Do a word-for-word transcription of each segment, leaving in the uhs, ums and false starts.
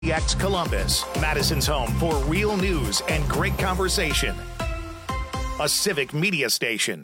X Columbus, Madison's home for real news and great conversation. A civic media station.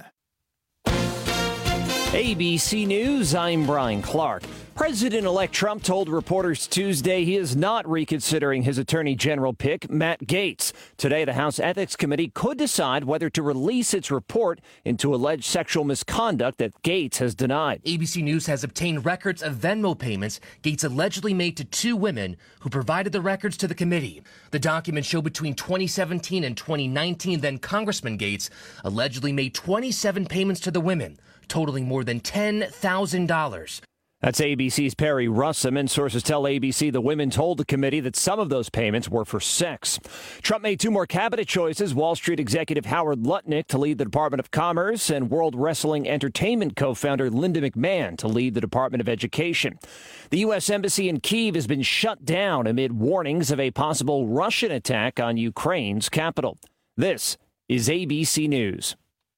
A B C News, I'm Brian Clark. President-elect Trump told reporters Tuesday he is not reconsidering his Attorney General pick, Matt Gaetz. Today, the House Ethics Committee could decide whether to release its report into alleged sexual misconduct that Gaetz has denied. A B C News has obtained records of Venmo payments Gaetz allegedly made to two women who provided the records to the committee. The documents show between twenty seventeen and twenty nineteen, then Congressman Gaetz allegedly made twenty-seven payments to the women, totaling more than ten thousand dollars. That's A B C's Perry Russum, and sources tell A B C the women told the committee that some of those payments were for sex. Trump made two more cabinet choices: Wall Street executive Howard Lutnick to lead the Department of Commerce and World Wrestling Entertainment co-founder Linda McMahon to lead the Department of Education. The U S Embassy in Kyiv has been shut down amid warnings of a possible Russian attack on Ukraine's capital. This is A B C News.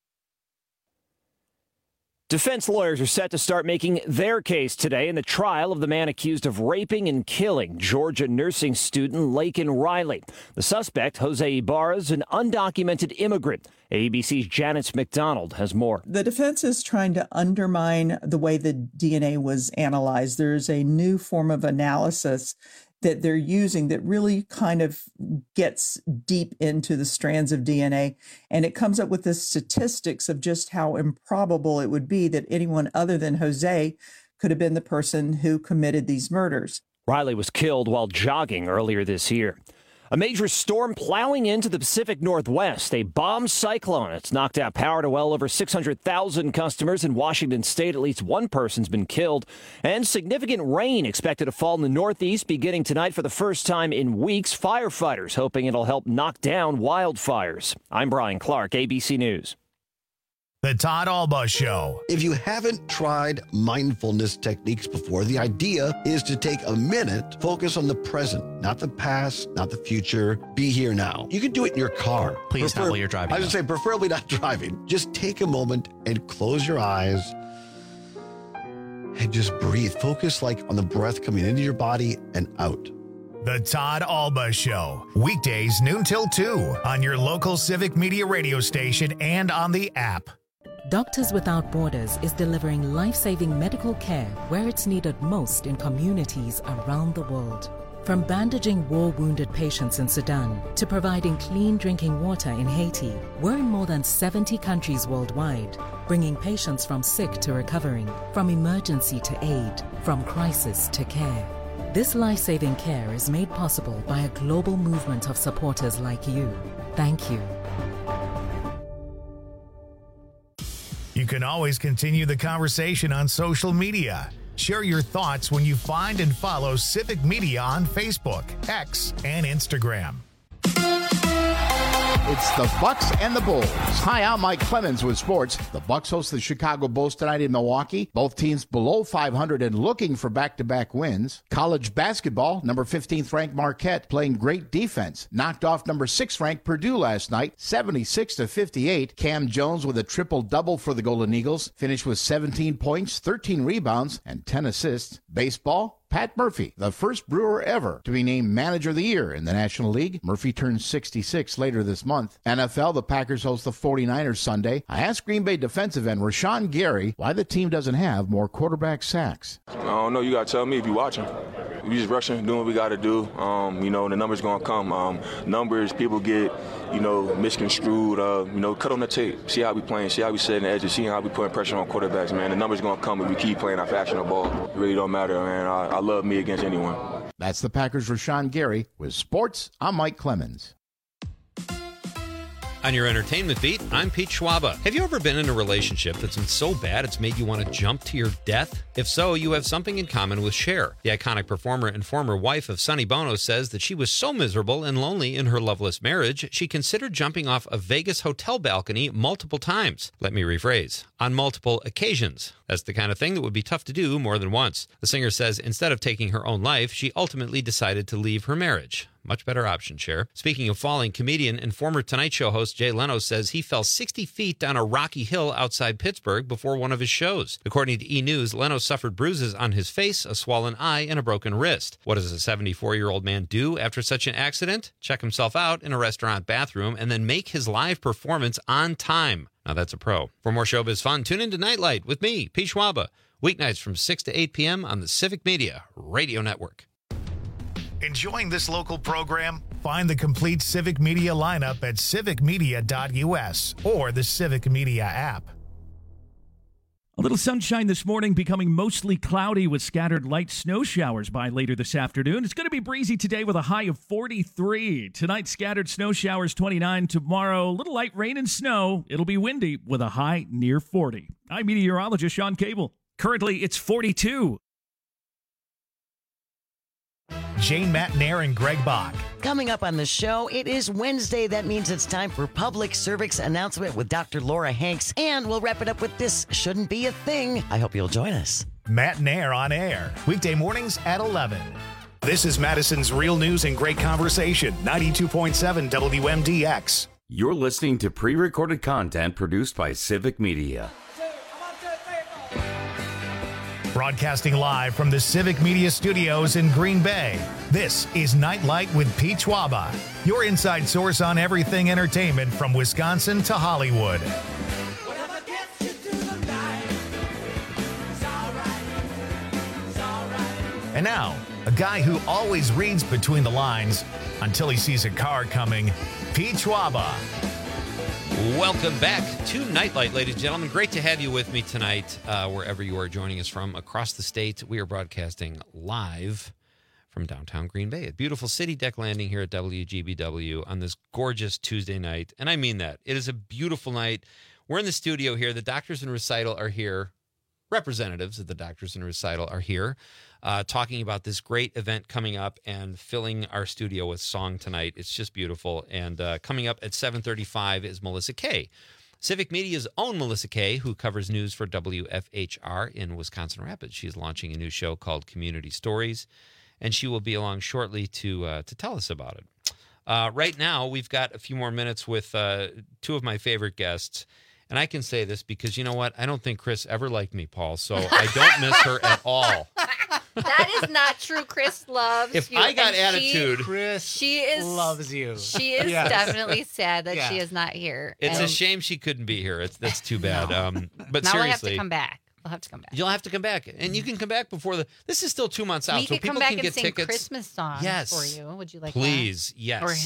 Defense lawyers are set to start making their case today in the trial of the man accused of raping and killing Georgia nursing student Laken Riley. The suspect, Jose Ibarra, is an undocumented immigrant. A B C's Janice McDonald has more. The defense is trying to undermine the way the D N A was analyzed. There's a new form of analysis that they're using that really kind of gets deep into the strands of D N A. And it comes up with the statistics of just how improbable it would be that anyone other than Jose could have been the person who committed these murders. Riley was killed while jogging earlier this year. A major storm plowing into the Pacific Northwest, a bomb cyclone. It's knocked out power to well over six hundred thousand customers in Washington state. At least one person's been killed. And significant rain expected to fall in the Northeast beginning tonight for the first time in weeks. Firefighters hoping it'll help knock down wildfires. I'm Brian Clark, A B C News. The Todd Alba Show. If you haven't tried mindfulness techniques before, the idea is to take a minute, focus on the present, not the past, not the future. Be here now. You can do it in your car. Please Prefer- not while you're driving. I would say preferably not driving. Just take a moment and close your eyes and just breathe. Focus like on the breath coming into your body and out. The Todd Alba Show. Weekdays noon till two on your local civic media radio station and on the app. Doctors Without Borders is delivering life-saving medical care where it's needed most in communities around the world. From bandaging war-wounded patients in Sudan to providing clean drinking water in Haiti, we're in more than seventy countries worldwide, bringing patients from sick to recovering, from emergency to aid, from crisis to care. This life-saving care is made possible by a global movement of supporters like you. Thank you. You can always continue the conversation on social media. Share your thoughts when you find and follow Civic Media on Facebook, X, and Instagram. It's the Bucks and the Bulls. Hi, I'm Mike Clemens with sports. The Bucks host the Chicago Bulls tonight in Milwaukee. Both teams below five hundred and looking for back-to-back wins. College basketball, number fifteenth ranked Marquette playing great defense. Knocked off number six ranked Purdue last night, seventy-six to fifty-eight. Cam Jones with a triple-double for the Golden Eagles. Finished with seventeen points, thirteen rebounds, and ten assists. Baseball, Pat Murphy, the first Brewer ever to be named Manager of the Year in the National League. Murphy turns sixty-six later this month. N F L, the Packers host the forty-niners Sunday. I asked Green Bay defensive end Rashawn Gary why the team doesn't have more quarterback sacks. I don't know. You got to tell me if you're watching. We just rushing, doing what we got to do. Um, you know, the numbers going to come. Um, numbers, people get, you know, misconstrued. Uh, you know, cut on the tape. See how we playing. See how we setting the edges. See how we putting pressure on quarterbacks, man. The numbers going to come if we keep playing our factional ball. It really don't matter, man. I, I love me against anyone. That's the Packers' Rashawn Gary. With sports, I'm Mike Clemens. On your entertainment beat, I'm Pete Schwaba. Have you ever been in a relationship that's been so bad it's made you want to jump to your death? If so, you have something in common with Cher. The iconic performer and former wife of Sonny Bono says that she was so miserable and lonely in her loveless marriage, she considered jumping off a Vegas hotel balcony multiple times. Let me rephrase, on multiple occasions. That's the kind of thing that would be tough to do more than once. The singer says instead of taking her own life, she ultimately decided to leave her marriage. Much better option, Cher. Speaking of falling, comedian and former Tonight Show host Jay Leno says he fell sixty feet down a rocky hill outside Pittsburgh before one of his shows. According to E! News, Leno suffered bruises on his face, a swollen eye, and a broken wrist. What does a seventy-four-year-old man do after such an accident? Check himself out in a restaurant bathroom and then make his live performance on time. Now that's a pro. For more showbiz fun, tune into Nightlight with me, Pete Schwaba, weeknights from six to eight p.m. on the Civic Media Radio Network. Enjoying this local program? Find the complete Civic Media lineup at civic media dot u s or the Civic Media app. A little sunshine this morning, becoming mostly cloudy with scattered light snow showers by later this afternoon. It's going to be breezy today with a high of forty-three. Tonight, scattered snow showers twenty-nine. Tomorrow, a little light rain and snow. It'll be windy with a high near forty. I'm meteorologist Sean Cable. Currently, it's forty-two. Jane Matnair and Greg Bach. Coming up on the show, it is Wednesday. That means it's time for Public Cervix Announcement with Doctor Laura Hanks. And we'll wrap it up with This Shouldn't Be a Thing. I hope you'll join us. Matnair on air, weekday mornings at eleven. This is Madison's Real News and Great Conversation, ninety-two point seven W M D X. You're listening to pre-recorded content produced by Civic Media. Broadcasting live from the Civic Media Studios in Green Bay, this is Nightlight with Pete Schwaba, your inside source on everything entertainment from Wisconsin to Hollywood. And now, a guy who always reads between the lines until he sees a car coming, Pete Schwaba. Welcome back to Nightlight, ladies and gentlemen. Great to have you with me tonight, uh, wherever you are joining us from across the state. We are broadcasting live from downtown Green Bay at beautiful City Deck Landing here at W G B W on this gorgeous Tuesday night. And I mean that. It is a beautiful night. We're in the studio here. The Doctors in Recital are here. Representatives of the Doctors in Recital are here uh, talking about this great event coming up and filling our studio with song tonight. It's just beautiful. And uh, coming up at seven thirty-five is Melissa Kay, Civic Media's own Melissa Kay, who covers news for W F H R in Wisconsin Rapids. She's launching a new show called Community Stories, and she will be along shortly to uh, to tell us about it. Uh, right now, we've got a few more minutes with uh, two of my favorite guests. And I can say this because, you know what? I don't think Chris ever liked me, Paul, so I don't miss her at all. That is not true. Chris loves if you. If I got and attitude, she, Chris she is, loves you. She is yes. definitely sad that yeah. she is not here. It's and a shame she couldn't be here. It's That's too bad. No. Um, but now seriously. we'll have to come back. We'll have to come back. You'll have to come back. And you can come back before the... This is still two months out, we so could people come back can and get sing tickets. Christmas songs yes. for you. Would you like Please, that? yes. Or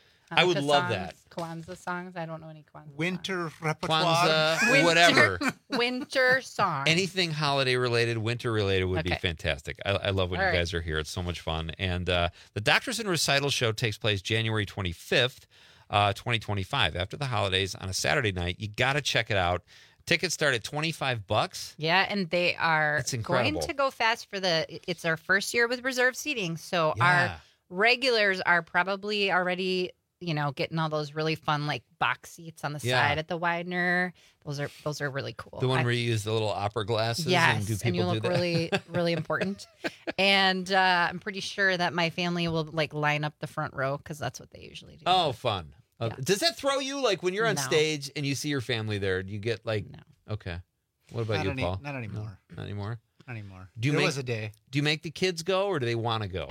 I would love songs, that. Kwanzaa songs. I don't know any Kwanzaa Winter songs. repertoire. Kwanzaa, winter, whatever. Winter songs. Anything holiday related, winter related would okay. be fantastic. I, I love when All you right. guys are here. It's so much fun. And uh, the Doctors in Recital show takes place January twenty-fifth, uh, twenty twenty-five, after the holidays on a Saturday night. You got to check it out. Tickets start at twenty-five bucks. Yeah, and they are going to go fast for the, it's our first year with reserved seating. So yeah. our regulars are probably already, you know, getting all those really fun like box seats on the yeah. side at the Widener. Those are those are really cool. The one I, where you use the little opera glasses yes, and do people and you do look that? really really important. And uh, I'm pretty sure that my family will like line up the front row because that's what they usually do. Oh, fun. Uh, Yeah. Does that throw you like when you're on No. stage and you see your family there? Do you get like No. Okay. What about Not you, any- Paul? not anymore. No, not anymore. Not anymore. Do you there make, was a day. Do you make the kids go or do they want to go?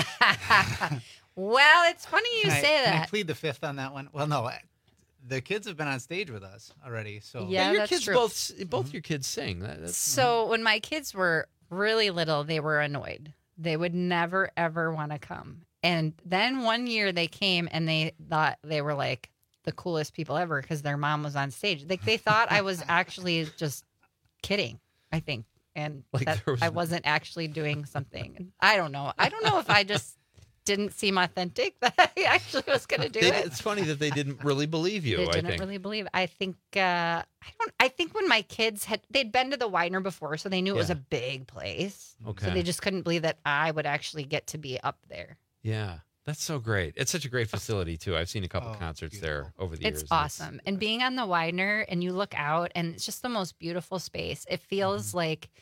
Well, it's funny you Can I- say Can I that. plead the fifth on that one? Well, no. I- The kids have been on stage with us already, so Yeah, your that's kids true. both both your kids sing. That, that's, So when my kids were really little, they were annoyed. They would never, ever want to come. And then one year they came and they thought they were like the coolest people ever because their mom was on stage. Like they thought I was actually just kidding, I think. And Like that there was- I wasn't actually doing something. I don't know. I don't know if I just didn't seem authentic that I actually was going to do they, it. it's funny that they didn't really believe you. They I didn't think. really believe. I think uh, I don't. I think when my kids had they'd been to the Widener before, so they knew it was Yeah. a big place. Okay. So they just couldn't believe that I would actually get to be up there. Yeah, that's so great. It's such a great facility too. I've seen a couple Oh, concerts beautiful. there over the It's years. awesome. And being on the Widener and you look out and it's just the most beautiful space. It feels Mm-hmm. like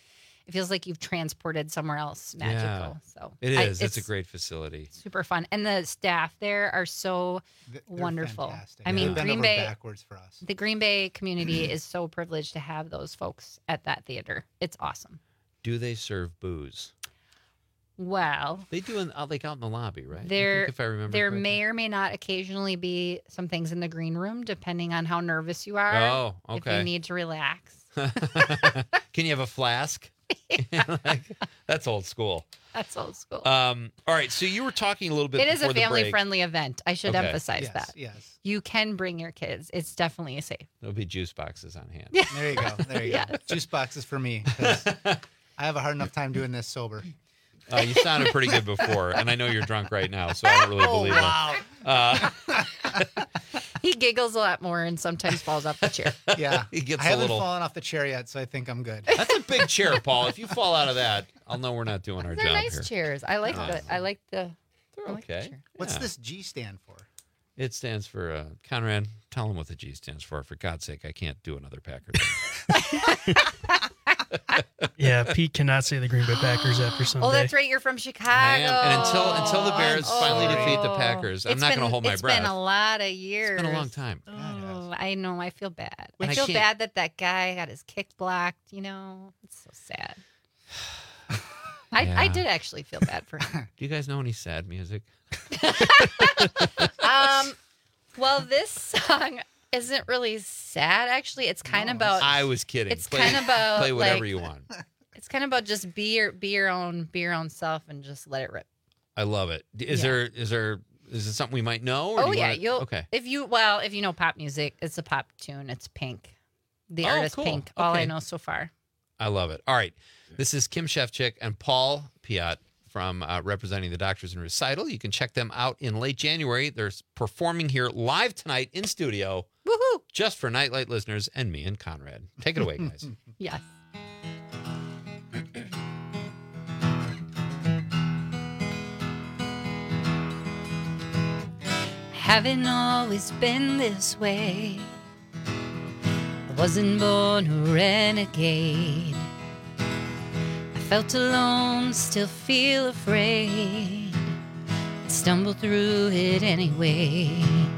It feels like you've transported somewhere else magical. Yeah, so it I, is. it's, it's a great facility. Super fun. And the staff there are so They're wonderful. fantastic. I mean, They've bent Green over Bay backwards for us. The Green Bay community is so privileged to have those folks at that theater. It's awesome. Do they serve booze? Well, They do in, out- like out in the lobby, right? I there, think if I remember there correctly. may or may not occasionally be some things in the green room, depending on how nervous you are. Oh, If okay. you need to relax. Can you have a flask? Like, that's old school. That's old school. Um, all right, so you were talking a little bit It is before a the break. family-friendly event. I should Okay. emphasize Yes, that. yes. You can bring your kids. It's definitely safe. There'll be juice boxes on hand. There you go. There you go. Yes. Juice boxes for me. 'Cause I have a hard enough time doing this sober. Uh, you sounded pretty good before, and I know you're drunk right now, so I don't really Oh, believe wow. it. Uh, He giggles a lot more and sometimes falls off the chair. Yeah. He gets I a haven't little- fallen off the chair yet, so I think I'm good. That's a big chair, Paul. If you fall out of that, I'll know we're not doing our They're job nice here. chairs. I like Yeah. the. I like the. They're I like the okay. chair. What's Yeah. this G stand for? It stands for uh, Conrad. Tell him what the G stands for. For God's sake, I can't do another Packer thing. Yeah, Pete cannot say the Green Bay Packers after Sunday. Oh, that's right. You're from Chicago. I am, and until until the Bears Oh, finally I'm defeat the sorry. Packers, I'm It's not going been- to hold my it's breath. been a lot of years. It's been a long time. Oh, I know. I feel bad. And I I feel can't- bad that that guy got his kick blocked. You know, it's so sad. I, Yeah. I did actually feel bad for him. Do you guys know any sad music? um, well, this song isn't really sad. Actually, it's kind of about. I was kidding. It's Play- kind of about play whatever like, you want. It's kind of about just be your be your own be your own self and just let it rip. I love it. Is Yeah. there is there is it something we might know? Or Oh do you yeah, wanna- you'll okay. if you well if you know pop music, it's a pop tune. It's Pink, the Oh, artist cool. Pink. All I Okay. know so far. I love it. All right, this is Kim Shefchick and Paul Piat from uh, representing the Doctors in Recital. You can check them out in late January. They're performing here live tonight in studio. Woohoo! Just for Nightlight listeners and me and Conrad. Take it away, guys. Yes. Haven't always been this way. I wasn't born a renegade. I felt alone, still feel afraid. I stumbled through it anyway.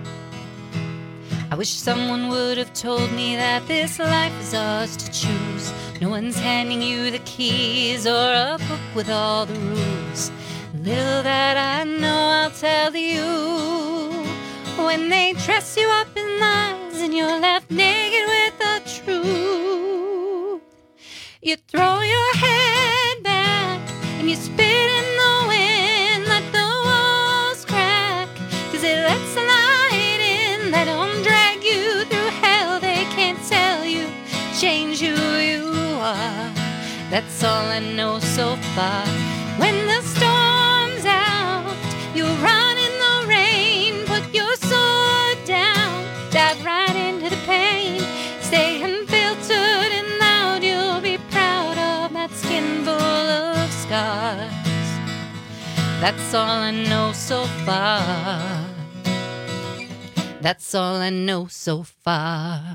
I wish someone would have told me that this life is ours to choose. No one's handing you the keys or a book with all the rules. Little that I know, I'll tell you. When they dress you up in lies and you're left naked with the truth, you throw your head back and you spit in the wind. Let the walls crack, cause it lets the light in. Let them drag you through hell. They can't tell you, change who you are. That's all I know so far. When the storm's out, you run in the rain. Put your sword down, dive right into the pain. Stay unfiltered and loud. You'll be proud of that skin full of scars. That's all I know so far. That's all I know so far.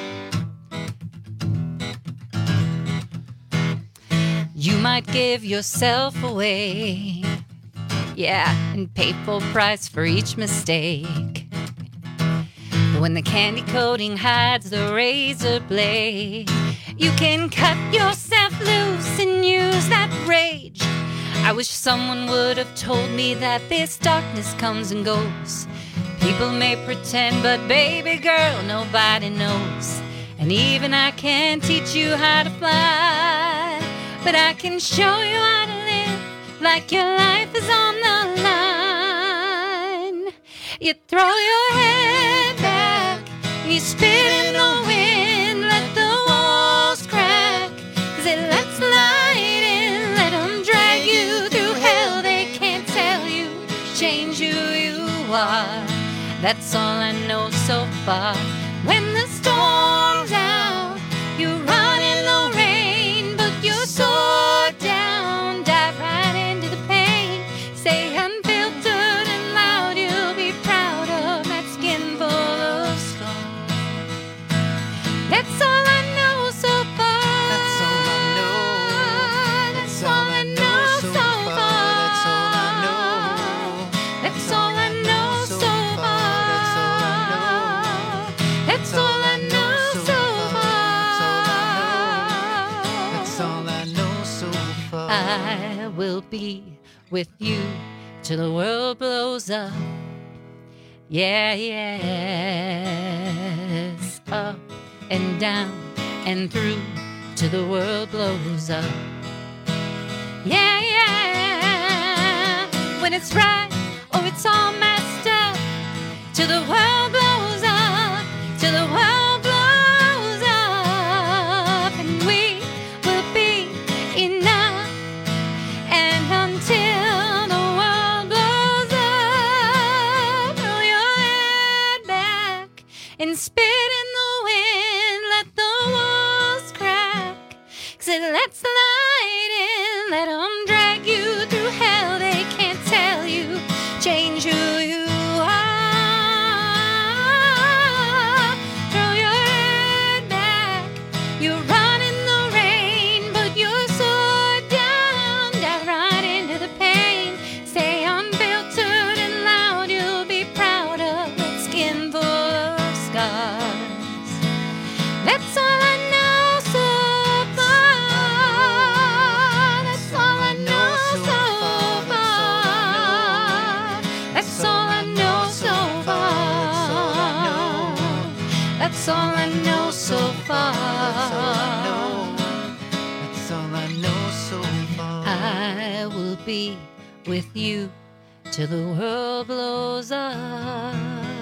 You might give yourself away, yeah, and pay full price for each mistake. But when the candy coating hides the razor blade, you can cut yourself loose and use that rage. I wish someone would have told me that this darkness comes and goes. People may pretend, but baby girl, nobody knows. And even I can't teach you how to fly, but I can show you how to live like your life is on the line. You throw your head back and you spit in the wind. Let the walls crack, cause it lets light in. Let them drag you through hell. They can't tell you, change who you are. That's all I know so far. When the storm's out, you run in the rain. Put your sword down, dive right into the pain. Stay unfiltered and loud. You'll be proud of that skin full of scars. That's all I know so far. That's all I know. be with you till the world blows up. Yeah, yes. Up and down and through till the world blows up. Yeah, yeah. When it's right or it's all messed up, till the world blows up, till the world blows up, and we will be enough. And until the world blows up, throw your head back and spit in the wind. Let the walls crack, 'cause it lets the light in. Let them drag you through hell. They can't tell you, change who you are. Throw your head back. You run in the rain, put your sword down, dive right into the pain. Stay unfiltered and loud. You'll be proud of that skin full of scars. That's all I know so far. That's all I know so far. That's all I know so far. That's all I know so far. That's all I know so far. I will be with you till the world blows up.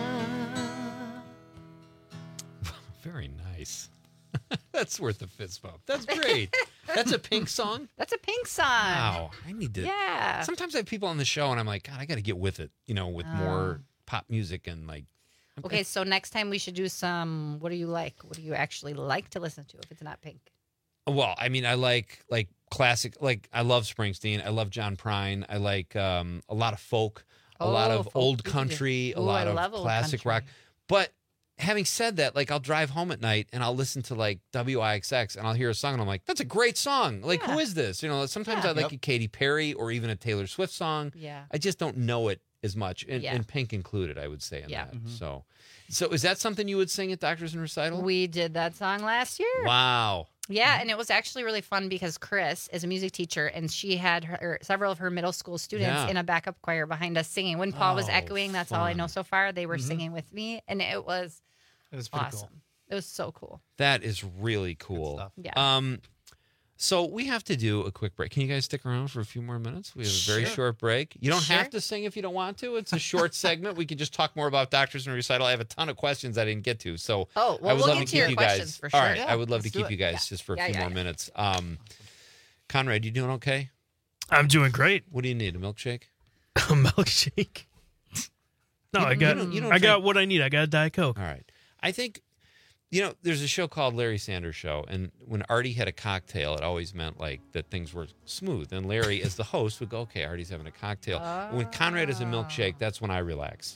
Very nice. That's worth a fist bump. That's great. That's a Pink song? That's a Pink song. Wow. I need to. Yeah. Sometimes I have people on the show and I'm like, God, I got to get with it, you know, with more Oh. pop music and like. Okay, so next time we should do some. What do you like? What do you actually like to listen to if it's not Pink? Well, I mean, I like like classic, like I love Springsteen. I love John Prine. I like um, a lot of folk, a lot Oh, of folk old music. country, a Ooh, lot I of love old classic country. rock. But having said that, like I'll drive home at night and I'll listen to like W I X X and I'll hear a song and I'm like, that's a great song. Like, who is this? You know, sometimes Yeah. I like Yep. a Katy Perry or even a Taylor Swift song. Yeah. I just don't know it as much, and, Yeah. and Pink included, I would say in Yeah. that. Mhm. So, so is that something you would sing at Doctors and Recital? We did that song last year. Wow. Yeah, and it was actually really fun because Chris is a music teacher, and she had her several of her middle school students Yeah. in a backup choir behind us singing. When Paul was Oh, echoing, that's all I know fun. so far. They were Mhm. singing with me, and it was It was pretty awesome. cool. It was so cool. That is really cool. Yeah. Um, so we have to do a quick break. Can you guys stick around for a few more minutes? We have a very Sure. short break. You don't Sure. have to sing if you don't want to. It's a short segment. We can just talk more about Doctors and Recital. I have a ton of questions I didn't get to. So Oh, well, I would we'll love get to to your keep you questions guys. for All sure. right. Yeah, I would love let's to do keep it. you guys Yeah. just for a Yeah, few yeah, more yeah. minutes. Um, Conrad, you doing okay? I'm doing great. What do you need? A milkshake? A milkshake. No, You I don't- got you don't- you don't I got drink- what I need. I got a Diet Coke. All right. I think, you know, there's a show called Larry Sanders Show, and when Artie had a cocktail, it always meant like that things were smooth. And Larry, as the host, would go, "Okay, Artie's having a cocktail." And when Conrad has a milkshake, that's when I relax.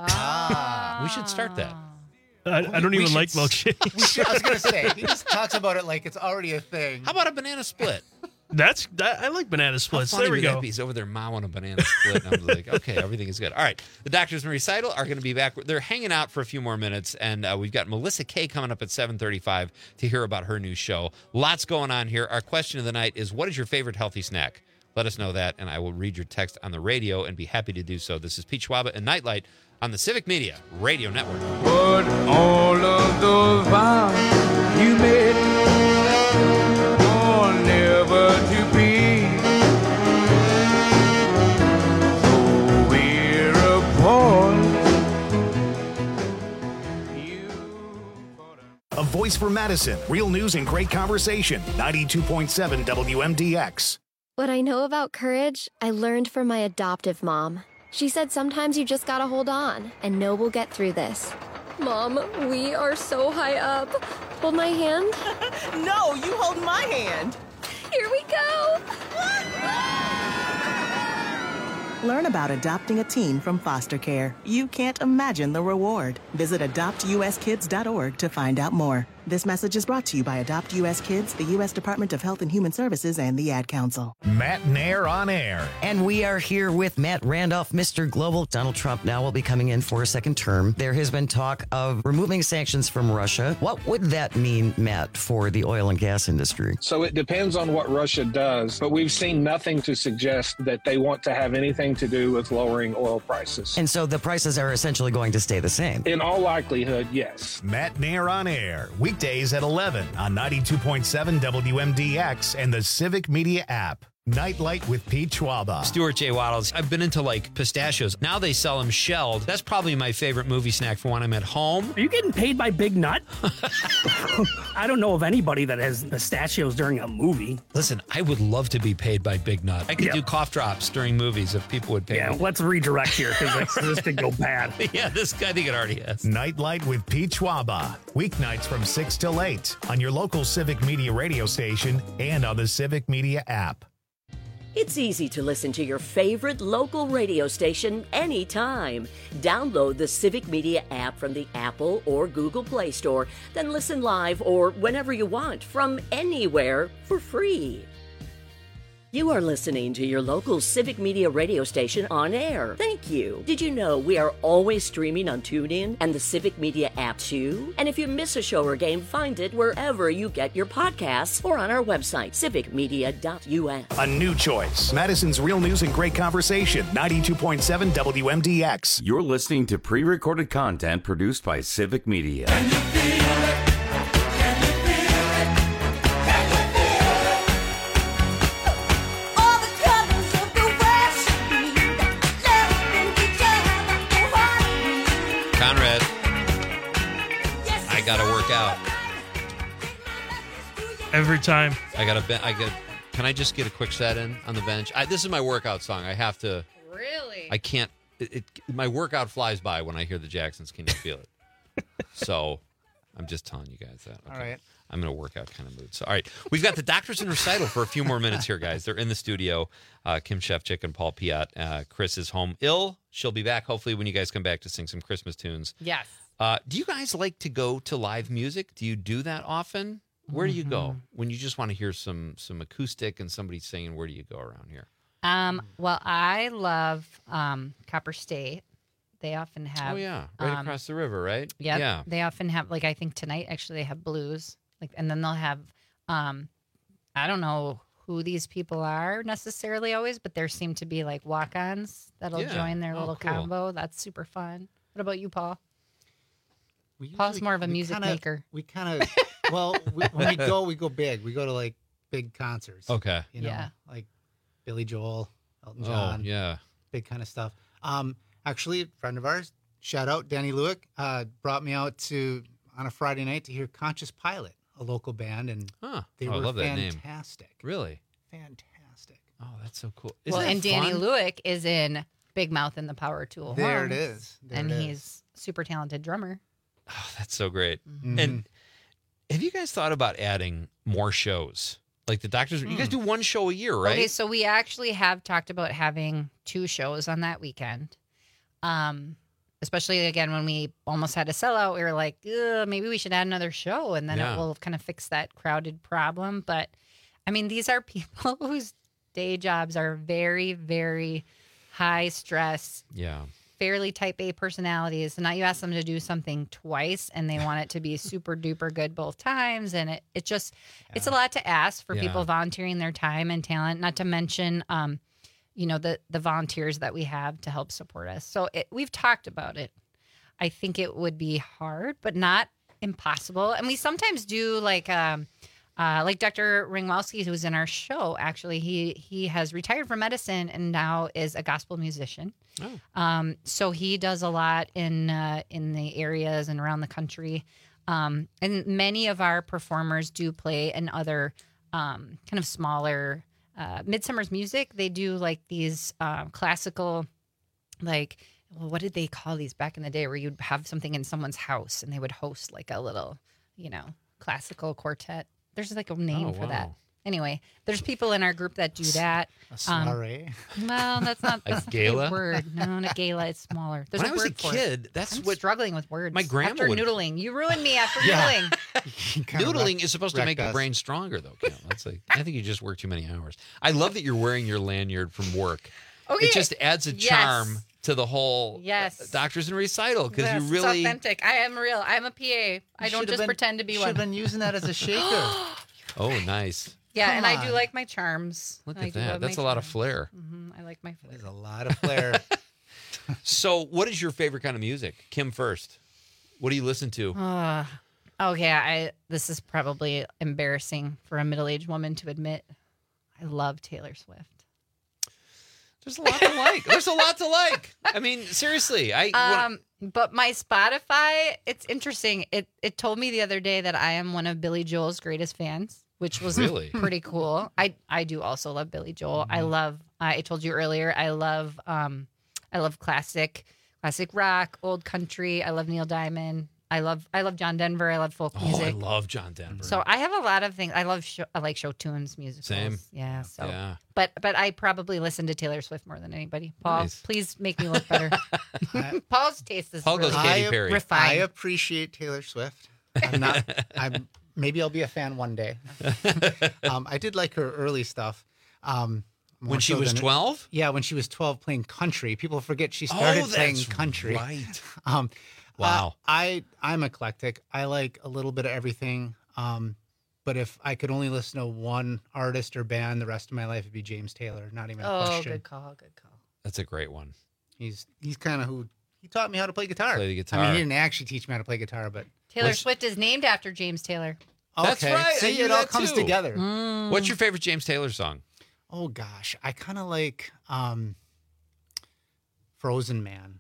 We should start that. I, I don't We even should like s- milkshakes. We should, I was gonna say he just talks about it like it's already a thing. How about a banana split? That's that, I like banana splits. How funny There we would that go. be? He's over there mowing a banana split. And I'm like, okay, everything is good. All right. The Doctors and Recital are going to be back. They're hanging out for a few more minutes. And uh, we've got Melissa Kay coming up at seven thirty-five to hear about her new show. Lots going on here. Our question of the night is, what is your favorite healthy snack? Let us know that, and I will read your text on the radio and be happy to do so. This is Pete Schwaba and Nightlight on the Civic Media Radio Network. But all of those vows you made are never to be. So we're apart. A voice for Madison. Real news and great conversation. ninety-two point seven W M D X. What I know about courage, I learned from my adoptive mom. She said sometimes you just gotta hold on and know we'll get through this. Mom, we are so high up. Hold my hand. No, you hold my hand. Here we go. Learn about adopting a teen from foster care. You can't imagine the reward. Visit adopt u s kids dot org to find out more. This message is brought to you by Adopt U S Kids, the U S Department of Health and Human Services, and the Ad Council. Matt Nair on air. And we are here with Matt Randolph, Mister Global. Donald Trump now will be coming in for a second term. There has been talk of removing sanctions from Russia. What would that mean, Matt, for the oil and gas industry? So it depends on what Russia does, but we've seen nothing to suggest that they want to have anything to do with lowering oil prices. And so the prices are essentially going to stay the same? In all likelihood, yes. Matt Nair on air. Weekdays at eleven on ninety-two point seven W M D X and the Civic Media app. Nightlight with Pete Schwaba. Stuart J. Waddles. I've been into like pistachios. Now they sell them shelled. That's probably my favorite movie snack for when I'm at home. Are you getting paid by Big Nut? I don't know of anybody that has pistachios during a movie. Listen, I would love to be paid by Big Nut. I could Yeah. do cough drops during movies if people would pay Yeah, me. let's redirect here because this could go bad. Yeah, this I think it already has. Nightlight with Pete Schwaba. Weeknights from six till eight on your local Civic Media radio station and on the Civic Media app. It's easy to listen to your favorite local radio station anytime. Download the Civic Media app from the Apple or Google Play Store, then listen live or whenever you want from anywhere for free. You are listening to your local Civic Media radio station on air. Thank you. Did you know we are always streaming on TuneIn and the Civic Media app too? And if you miss a show or game, find it wherever you get your podcasts or on our website, civic media dot U S. A new choice. Madison's Real News and Great Conversation. ninety-two point seven W M D X. You're listening to pre-recorded content produced by Civic Media. Conrad, I gotta work out. Every time. I gotta. Be- I got. Can I just get a quick set in on the bench? I, this is my workout song. I have to. Really? I can't. It, it, my workout flies by when I hear the Jacksons. Can you feel it? So, I'm just telling you guys that. Okay. All right. I'm in a workout kind of mood. So, all right, we've got the Doctors in Recital for a few more minutes here, guys. They're in the studio. Uh, Kim Shefchick and Paul Piat. Uh, Chris is home ill. She'll be back hopefully when you guys come back to sing some Christmas tunes. Yes. Uh, do you guys like to go to live music? Do you do that often? Where do you go when you just want to hear some some acoustic and somebody singing? Where do you go around here? Um, well, I love um, Copper State. They often have. Oh yeah, right um, across the river, right? Yep, Yeah. They often have, like, I think tonight actually they have blues, like, and then they'll have. Um, I don't know who these people are necessarily always, but there seem to be like walk-ons that'll Yeah. join their Oh, little cool. combo. That's super fun. What about you, Paul? We Paul's usually- more of a we music kinda- maker. We kind of, well, we, when we go, we go big. We go to like big concerts. Okay. You know, Yeah. like Billy Joel, Elton Oh, John. yeah. Big kind of stuff. Um, actually, a friend of ours, shout out Danny Lewick, uh, brought me out to on a Friday night to hear Conscious Pilot, a local band, and Huh. they Oh, I were love that name. fantastic. Really? Fantastic. Oh, that's so cool. well, Isn't and that Danny fun? Lewick is in Big Mouth and the Power Tool. There it Horns, is. There and it is. he's super talented drummer. Oh, that's so great. Mhm. And have you guys thought about adding more shows? Like the Doctors, you guys do one show a year, right? Okay, so we actually have talked about having two shows on that weekend. Um, especially again when we almost had a sellout, we were like, "Ugh, maybe we should add another show, and then Yeah. it will kind of fix that crowded problem. But I mean, these are people whose day jobs are very, very high stress, Yeah. fairly type A personalities. And now you ask them to do something twice and they want it to be super duper good both times. And it, it just, it's a lot to ask for Yeah. people volunteering their time and talent, not to mention, um, you know, the, the volunteers that we have to help support us. So it, we've talked about it. I think it would be hard, but not impossible. And we sometimes do like, um, Uh, like Doctor Ringwalski, who's in our show, actually, he he has retired from medicine and now is a gospel musician. Oh. Um, so he does a lot in uh, in the areas and around the country. Um, and many of our performers do play in other um, kind of smaller uh, Midsummer's Music. They do like these uh, classical, like, well, what did they call these back in the day, where you'd have something in someone's house and they would host like a little, you know, classical quartet. There's like a name Oh, for that. wow. Anyway, there's people in our group that do that. A soiree? Um, well, that's not that's A gala? not the word. No, not gala. It's smaller. There's When a I was word a for it. kid, that's I'm what struggling with words. my grandma after would- noodling. You ruined me after Yeah. noodling. Noodling is supposed to wrecked make your us. brain stronger, though, Kim. That's like, I think you just work too many hours. I love that you're wearing your lanyard from work. Okay. It just adds a Yes. charm to the whole Yes. uh, Doctors in Recital because Yes, you really. it's authentic. I am real. I'm a P A. I don't should've just been- pretend to be should one. have been using that as a shaker. Oh, nice. Yeah, Come and I do on. like my charms. Look I at do that. love That's my a lot of charms. flair. hmm I like my flair. There's a lot of flair. So, what is your favorite kind of music? Kim first. What do you listen to? Uh, okay, I this is probably embarrassing for a middle-aged woman to admit. I love Taylor Swift. There's a lot to like. There's a lot to like. I mean, seriously. I Um, but my Spotify, it's interesting. It it told me the other day that I am one of Billy Joel's greatest fans, which was Really? pretty cool. I I do also love Billy Joel. I love. I told you earlier. I love. Um, I love classic, classic rock, old country. I love Neil Diamond. I love. I love John Denver. I love folk oh, music. I love John Denver. So I have a lot of things. I love. Show, I like show tunes, musicals. Same. Yeah. So. Yeah. But but I probably listen to Taylor Swift more than anybody. Paul, Nice. please make me look better. Paul's taste is Paul goes really Katy I, Perry. I refined. appreciate Taylor Swift. I'm not. I'm maybe I'll be a fan one day. um, I did like her early stuff. Um, more When she so was than- twelve? Yeah, when she was twelve, playing country. People forget she started Oh, playing that's country. right. Um, Wow. uh, I I'm eclectic. I like a little bit of everything. Um, but if I could only listen to one artist or band the rest of my life, it'd be James Taylor. Not even a Oh, question. good call. Good call. That's a great one. He's he's kind of who he taught me how to play guitar. Play the I guitar. mean, he didn't actually teach me how to play guitar, but Taylor What's- Swift is named after James Taylor. That's okay. right. I See, knew it all that comes too. together. Mm. What's your favorite James Taylor song? Oh gosh, I kind of like um, Frozen Man.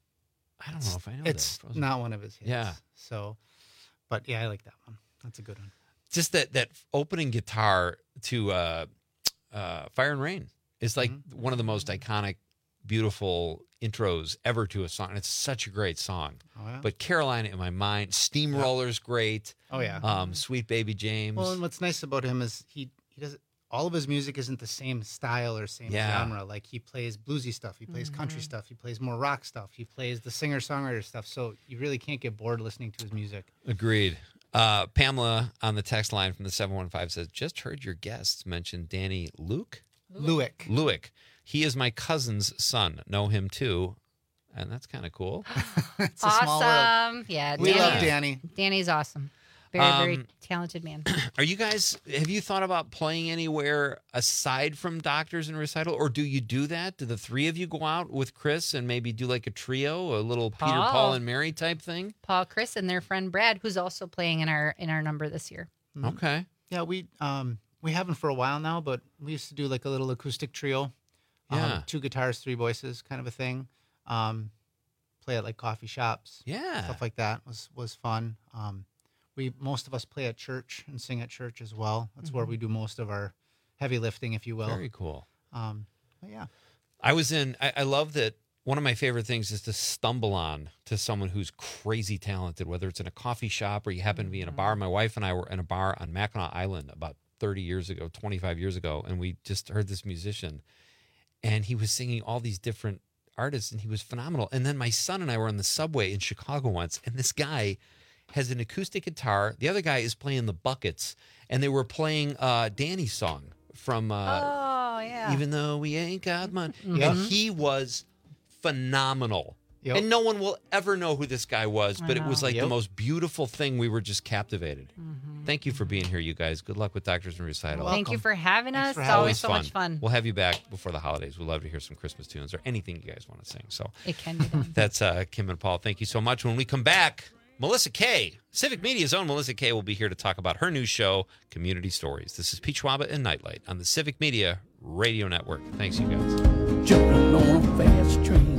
I don't know if I know It's that. Frozen. not one of his hits. Yeah. So, but yeah, I like that one. That's a good one. Just that that opening guitar to uh, uh, Fire and Rain is like Mm-hmm. one of the most iconic, beautiful intros ever to a song. It's such a great song. Oh, yeah? But Carolina in my mind, Steamroller's great. Oh yeah. Um, Sweet Baby James. Well, and what's nice about him is he he does all of his music isn't the same style or same Yeah. genre. Like he plays bluesy stuff, he plays country Mhm. stuff, he plays more rock stuff, he plays the singer songwriter stuff. So you really can't get bored listening to his music. Agreed. Uh, Pamela on the text line from the seven one five says, just heard your guests mention Danny Luke. Lewick. Lewick. He is my cousin's son. Know him too. And that's kind of cool. It's a small world. Awesome. Yeah. We Danny- love Danny. Danny's awesome. Very, very Um, talented man. Are you guys, have you thought about playing anywhere aside from Doctors and Recital? Or do you do that? Do the three of you go out with Chris and maybe do like a trio, a little Peter, Paul. Paul, and Mary type thing? Paul, Chris, and their friend Brad, who's also playing in our in our number this year. Mhm. Okay. Yeah, we um we haven't for a while now, but we used to do like a little acoustic trio. Um, Yeah. two guitars, three voices, kind of a thing. Um, play at like coffee shops. Yeah. Stuff like that was was fun. Um, we most of us play at church and sing at church as well. That's where Mhm. we do most of our heavy lifting, if you will. Very cool. Um, but yeah. I was in, I, I love that one of my favorite things is to stumble on to someone who's crazy talented, whether it's in a coffee shop or you happen to be in a bar. My wife and I were in a bar on Mackinac Island about thirty years ago, twenty-five years ago, and we just heard this musician and he was singing all these different artists and he was phenomenal. And then my son and I were on the subway in Chicago once and this guy has an acoustic guitar. The other guy is playing the buckets and they were playing uh, Danny's song from uh, Oh, yeah. Even Though We Ain't Got Money. Yep. And he was phenomenal. Yep. And no one will ever know who this guy was, I but it was know. like Yep. the most beautiful thing. We were just captivated. Mhm. Thank you for being here, you guys. Good luck with Doctors and Recital. Well, Thank you welcome. for having Thanks us. for It's having always us. so much fun. We'll have you back before the holidays. We'd love to hear some Christmas tunes or anything you guys want to sing. So It can be done. that's uh, Kim and Paul. Thank you so much. When we come back, Melissa Kay, Civic Media's own Melissa Kay, will be here to talk about her new show, Community Stories. This is Pete Schwaba and Nightlight on the Civic Media Radio Network. Thanks, you guys. Jumping on a fast train.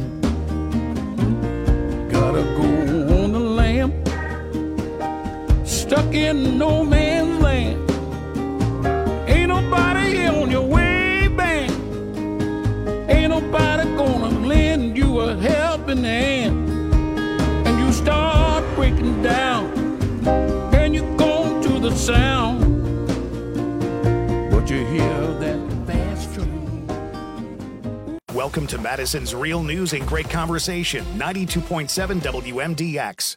Gotta go on the lam. Stuck in no man's land. Ain't nobody on your way back. Ain't nobody gonna lend you a helping hand. And you start breaking down. And you go to the sound. Don't you hear that fast train? Welcome to Madison's Real News and Great Conversation, ninety-two point seven W M D X.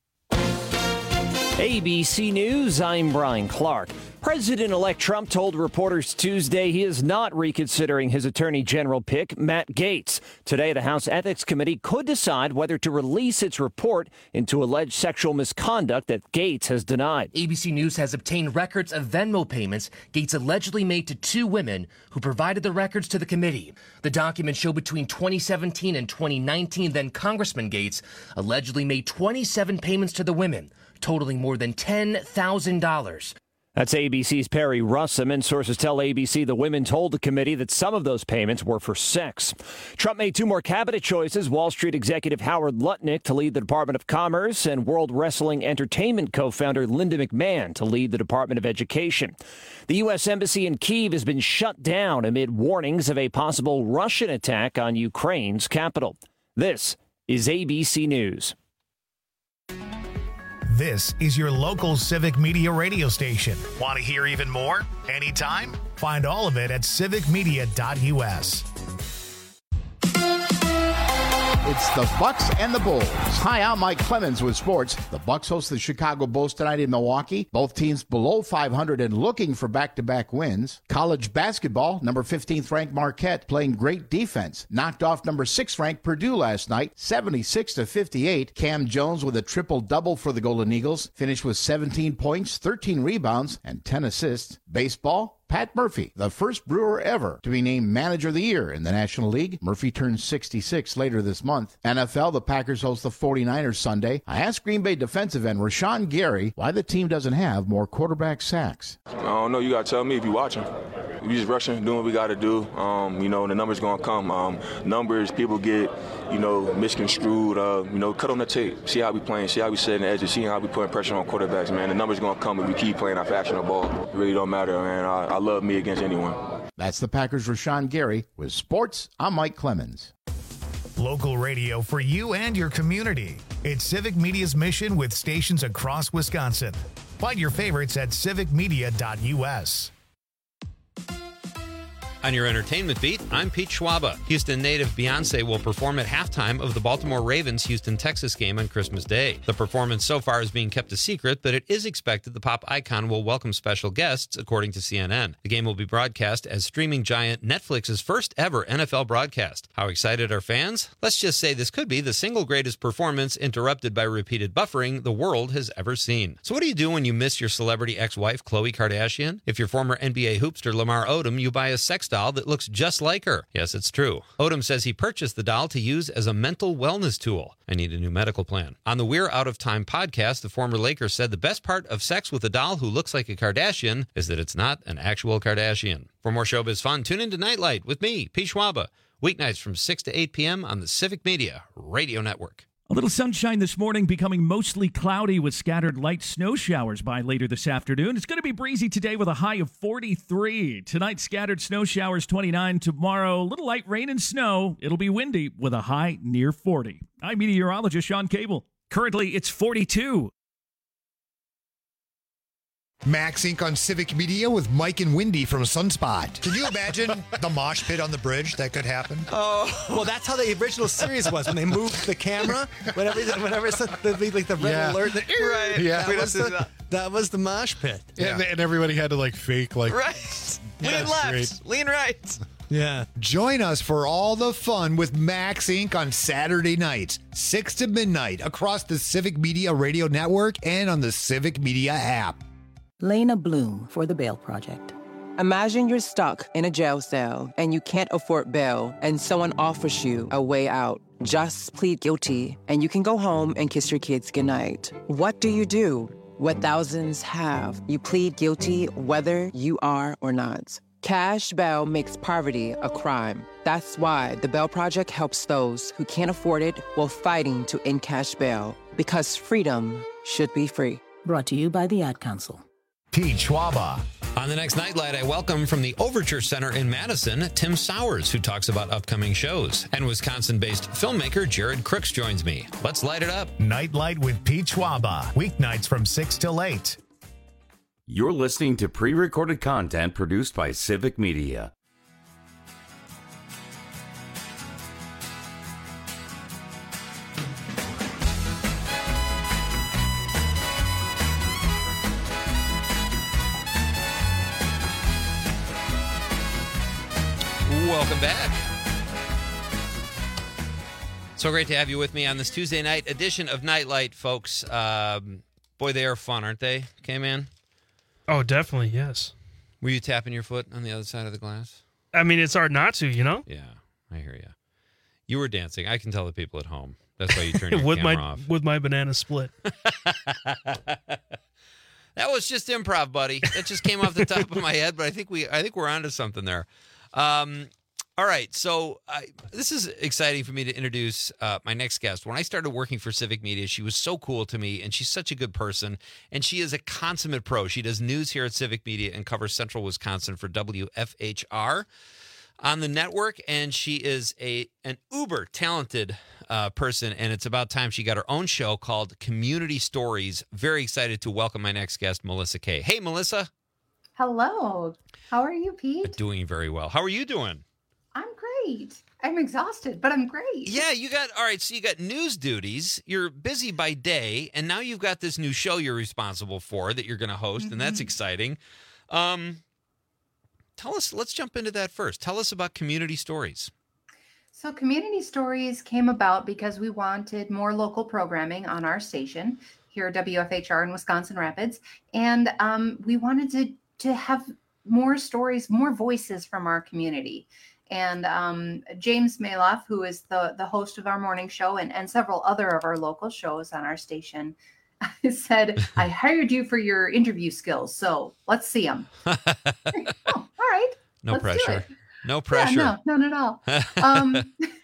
A B C News, I'm Brian Clark. President-elect Trump told reporters Tuesday he is not reconsidering his Attorney General pick, Matt Gaetz. Today, the House Ethics Committee could decide whether to release its report into alleged sexual misconduct that Gaetz has denied. A B C News has obtained records of Venmo payments Gaetz allegedly made to two women who provided the records to the committee. The documents show between twenty seventeen and twenty nineteen, then Congressman Gaetz allegedly made twenty-seven payments to the women, totaling more than ten thousand dollars. That's A B C's Perry Russum, and sources tell A B C the women told the committee that some of those payments were for sex. Trump made two more cabinet choices, Wall Street executive Howard Lutnick to lead the Department of Commerce and World Wrestling Entertainment co-founder Linda McMahon to lead the Department of Education. The U S Embassy in Kyiv has been shut down amid warnings of a possible Russian attack on Ukraine's capital. This is A B C News. This is your local Civic Media radio station. Want to hear even more? Anytime? Find all of it at civic media dot U S. It's the Bucks and the Bulls. Hi, I'm Mike Clemens with sports. The Bucks host the Chicago Bulls tonight in Milwaukee. Both teams below five hundred and looking for back-to-back wins. College basketball, number fifteenth ranked Marquette playing great defense. Knocked off number six ranked Purdue last night, seventy-six to fifty-eight. Cam Jones with a triple-double for the Golden Eagles. Finished with seventeen points, thirteen rebounds, and ten assists. Baseball, Pat Murphy, the first Brewer ever to be named Manager of the Year in the National League. Murphy turns sixty-six later this month. N F L, the Packers host the forty-niners Sunday. I asked Green Bay defensive end Rashawn Gary why the team doesn't have more quarterback sacks. I don't know. You got to tell me if you're watching. We just rushing, doing what we got to do. Um, you know, the numbers going to come. Um, numbers, people get, you know, misconstrued. Uh, you know, cut on the tape. See how we playing. See how we setting the edges. See how we putting pressure on quarterbacks, man. The numbers going to come if we keep playing our factional ball. It really don't matter, man. I, I love me against anyone. That's the Packers' Rashawn Gary. With sports, I'm Mike Clemens. Local radio for you and your community. It's Civic Media's mission with stations across Wisconsin. Find your favorites at civic media dot U S. On your entertainment beat, I'm Pete Schwaba. Houston native Beyonce will perform at halftime of the Baltimore Ravens Houston Texas game on Christmas Day. The performance so far is being kept a secret, but it is expected the pop icon will welcome special guests, according to C N N. The game will be broadcast as streaming giant Netflix's first ever N F L broadcast. How excited are fans? Let's just say this could be the single greatest performance interrupted by repeated buffering the world has ever seen. So what do you do when you miss your celebrity ex-wife, Khloe Kardashian? If you're former N B A hoopster Lamar Odom, you buy a sex doll that looks just like her. Yes, it's true. Odom says he purchased the doll to use as a mental wellness tool. I need a new medical plan. On the We're Out of Time podcast, the former Laker said the best part of sex with a doll who looks like a Kardashian is that it's not an actual Kardashian. For more showbiz fun, tune into Nightlight with me, Pete Schwaba, weeknights from six to eight p.m. on the Civic Media Radio Network. A little sunshine this morning, becoming mostly cloudy with scattered light snow showers by later this afternoon. It's going to be breezy today with a high of forty-three. Tonight, scattered snow showers twenty-nine. Tomorrow, a little light rain and snow. It'll be windy with a high near forty. I'm meteorologist Sean Cable. Currently, it's forty-two. Max Incorporated on Civic Media with Mike and Wendy from Sunspot. Can you imagine the mosh pit on the bridge that could happen? Oh, well, that's how the original series was when they moved the camera. Whenever, whenever it's the, like the red Yeah. alert, the, Right. Yeah. that was the, that was the mosh pit. Yeah. And, and everybody had to like fake like Right. Yeah, Lean left, great. lean right. Yeah. Join us for all the fun with Max Incorporated on Saturday nights, six to midnight, across the Civic Media Radio Network and on the Civic Media app. Lena Bloom for the Bail Project. Imagine you're stuck in a jail cell and you can't afford bail and someone offers you a way out. Just plead guilty and you can go home and kiss your kids goodnight. What do you do? What thousands have. You plead guilty whether you are or not. Cash bail makes poverty a crime. That's why the Bail Project helps those who can't afford it while fighting to end cash bail. Because freedom should be free. Brought to you by the Ad Council. Pete Schwaba. On the next Nightlight, I welcome from the Overture Center in Madison, Tim Sowers, who talks about upcoming shows. And Wisconsin-based filmmaker Jared Crooks joins me. Let's light it up. Nightlight with Pete Schwaba. Weeknights from six till eight. You're listening to pre-recorded content produced by Civic Media. Welcome back. So great to have you with me on this Tuesday night edition of Nightlight, folks. Um, boy, they are fun, aren't they, K-Man? Oh, definitely, yes. Were you tapping your foot on the other side of the glass? I mean, it's hard not to, you know? Yeah, I hear you. You were dancing. I can tell the people at home. That's why you turned your with camera my, off. With my banana split. That was just improv, buddy. That just came off the top of my head, but I think we, I think we're onto something there. Um, all right, so I, this is exciting for me to introduce uh, my next guest. When I started working for Civic Media, she was so cool to me, and she's such a good person, and she is a consummate pro. She does news here at Civic Media and covers Central Wisconsin for W F H R on the network, and she is a an uber talented uh, person, and it's about time she got her own show called Community Stories. Very excited to welcome my next guest, Melissa Kay. Hey, Melissa. Hello. How are you, Pete? Doing very well. How are you doing? I'm great. I'm exhausted, but I'm great. Yeah, you got, all right, so you got news duties. You're busy by day, and now you've got this new show you're responsible for that you're going to host, mm-hmm. and that's exciting. Um, tell us, let's jump into that first. Tell us about Community Stories. So Community Stories came about because we wanted more local programming on our station here at W F H R in Wisconsin Rapids, and um, we wanted to, to have more stories, more voices from our community. And um, James Maloff, who is the, the host of our morning show and, and several other of our local shows on our station, said, I hired you for your interview skills, so let's see them. Oh, all right. No let's pressure. No pressure. Yeah, no, none at all. Um,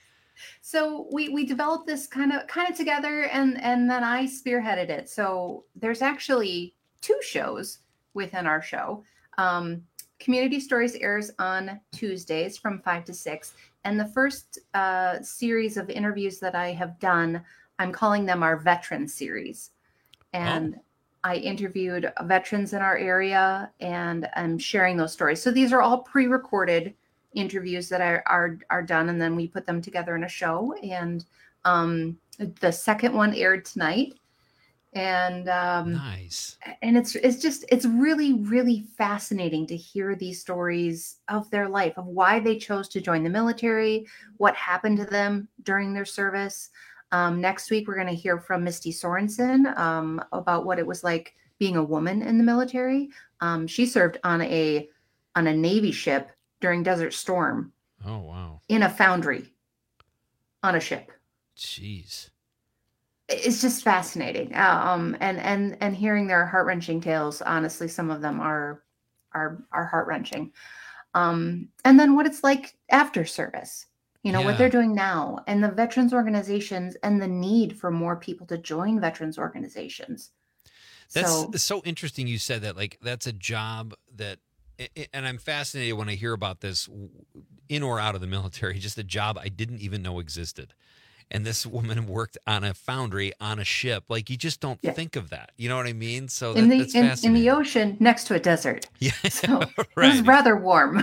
so we we developed this kind of kind of together, and, and then I spearheaded it. So there's actually two shows within our show. Um, Community Stories airs on Tuesdays from five to six. And the first uh, series of interviews that I have done, I'm calling them our veteran series. And oh. I interviewed veterans in our area, and I'm sharing those stories. So these are all pre-recorded interviews that are, are, are done, and then we put them together in a show. And um, the second one aired tonight. And um nice. And it's it's just it's really really fascinating to hear these stories of their life, of why they chose to join the military, what happened to them during their service. Um, next week we're going to hear from Misty Sorensen um, about what it was like being a woman in the military. Um, she served on a on a Navy ship during Desert Storm. Oh wow! In a foundry on a ship. Jeez. It's just fascinating, um, and and and hearing their heart wrenching tales. Honestly, some of them are are are heart wrenching. Um, and then what it's like after service, you know, yeah. what they're doing now, and the veterans organizations, and the need for more people to join veterans organizations. That's so, so interesting. You said that, like that's a job that, and I'm fascinated when I hear about this in or out of the military. Just a job I didn't even know existed. And this woman worked on a foundry on a ship. Like you just don't yeah. think of that. You know what I mean? So that, in the that's in, fascinating. in the ocean next to a desert. Yeah, so right. It was rather warm.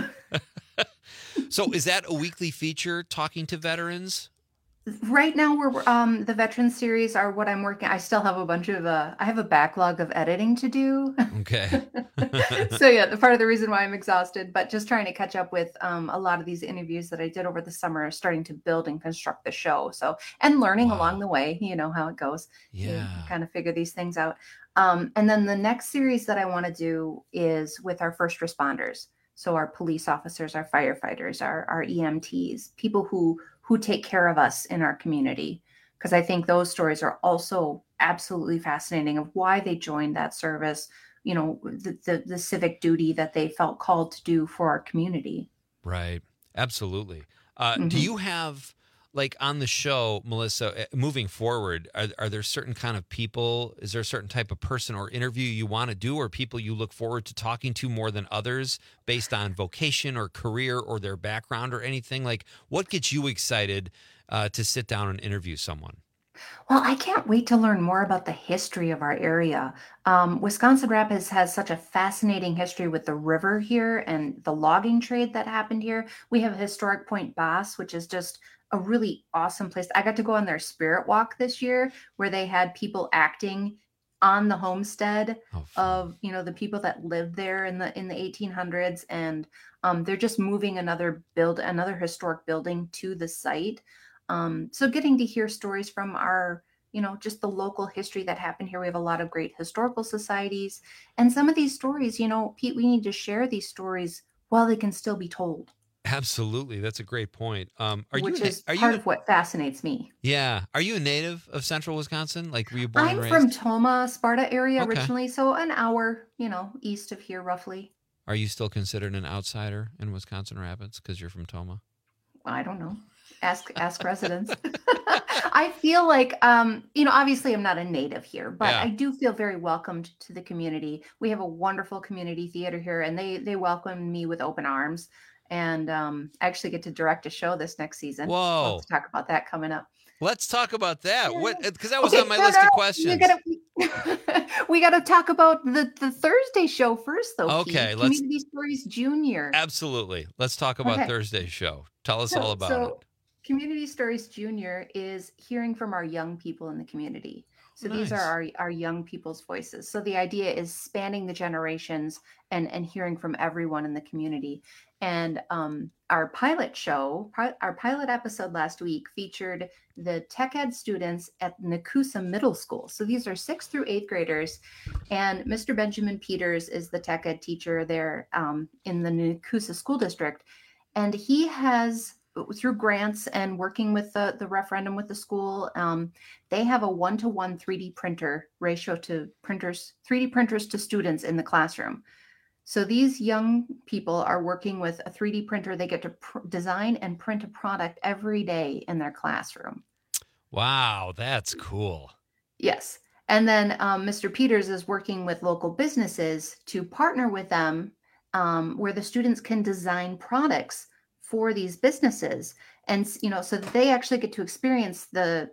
So is that a weekly feature, talking to veterans? Right now, we're um, the veteran series are what I'm working. I still have a bunch of uh, I have a backlog of editing to do. Okay. So yeah, the part of the reason why I'm exhausted, but just trying to catch up with um, a lot of these interviews that I did over the summer, starting to build and construct the show. So and learning wow. along the way, you know how it goes. Yeah. You kind of figure these things out. Um, and then the next series that I want to do is with our first responders. So our police officers, our firefighters, our our E M Ts, people who who take care of us in our community. Because I think those stories are also absolutely fascinating of why they joined that service, you know, the, the, the civic duty that they felt called to do for our community. Right. Absolutely. Uh, mm-hmm. Do you have, like on the show, Melissa, moving forward, are, are there certain kind of people, is there a certain type of person or interview you want to do, or people you look forward to talking to more than others based on vocation or career or their background or anything? Like what gets you excited uh, to sit down and interview someone? Well, I can't wait to learn more about the history of our area. Um, Wisconsin Rapids has such a fascinating history with the river here and the logging trade that happened here. We have Historic Point Boss, which is just a really awesome place. I got to go on their spirit walk this year where they had people acting on the homestead Oh, of, you know, the people that lived there in the in the eighteen hundreds, and um, they're just moving another build another historic building to the site. Um, so getting to hear stories from our, you know, just the local history that happened here. We have a lot of great historical societies, and some of these stories, you know, Pete, we need to share these stories while they can still be told, Absolutely. That's a great point. Um, are which you, is are part you, of what fascinates me. yeah. Are you a native of central Wisconsin? Like, were you born I'm and from raised? Toma, Sparta area Okay. originally, so an hour, you know, east of here roughly. Are you still considered an outsider in Wisconsin Rapids because you're from Toma? I don't know. Ask ask residents. I feel like, um, you know, obviously I'm not a native here, but Yeah. I do feel very welcomed to the community. We have a wonderful community theater here, and they they welcome me with open arms. And um, I actually get to direct a show this next season. Whoa. Let's talk about that coming up. Let's talk about that. What? Because that was Okay, on my no, list no, of no, questions. We gotta, we gotta talk about the, the Thursday show first, though. Pete. Okay, let's- Community Stories Junior. Absolutely. Let's talk about Okay. Thursday's show. Tell us So- all about so, it. Community Stories Junior is hearing from our young people in the community. So these are Nice. our, our young people's voices. So the idea is spanning the generations and, and hearing from everyone in the community. And um, our pilot show, pi- our pilot episode last week featured the tech ed students at Nakusa Middle School. So these are sixth through eighth graders. And Mister Benjamin Peters is the tech ed teacher there um, in the Nakusa School District. And he has, through grants and working with the, the referendum with the school, um, they have a one-to-one three D printer ratio to printers, three D printers to students in the classroom. So these young people are working with a three D printer. They get to pr- design and print a product every day in their classroom. Wow, that's cool. Yes. And then um, Mister Peters is working with local businesses to partner with them um, where the students can design products for these businesses. And, you know, so that they actually get to experience the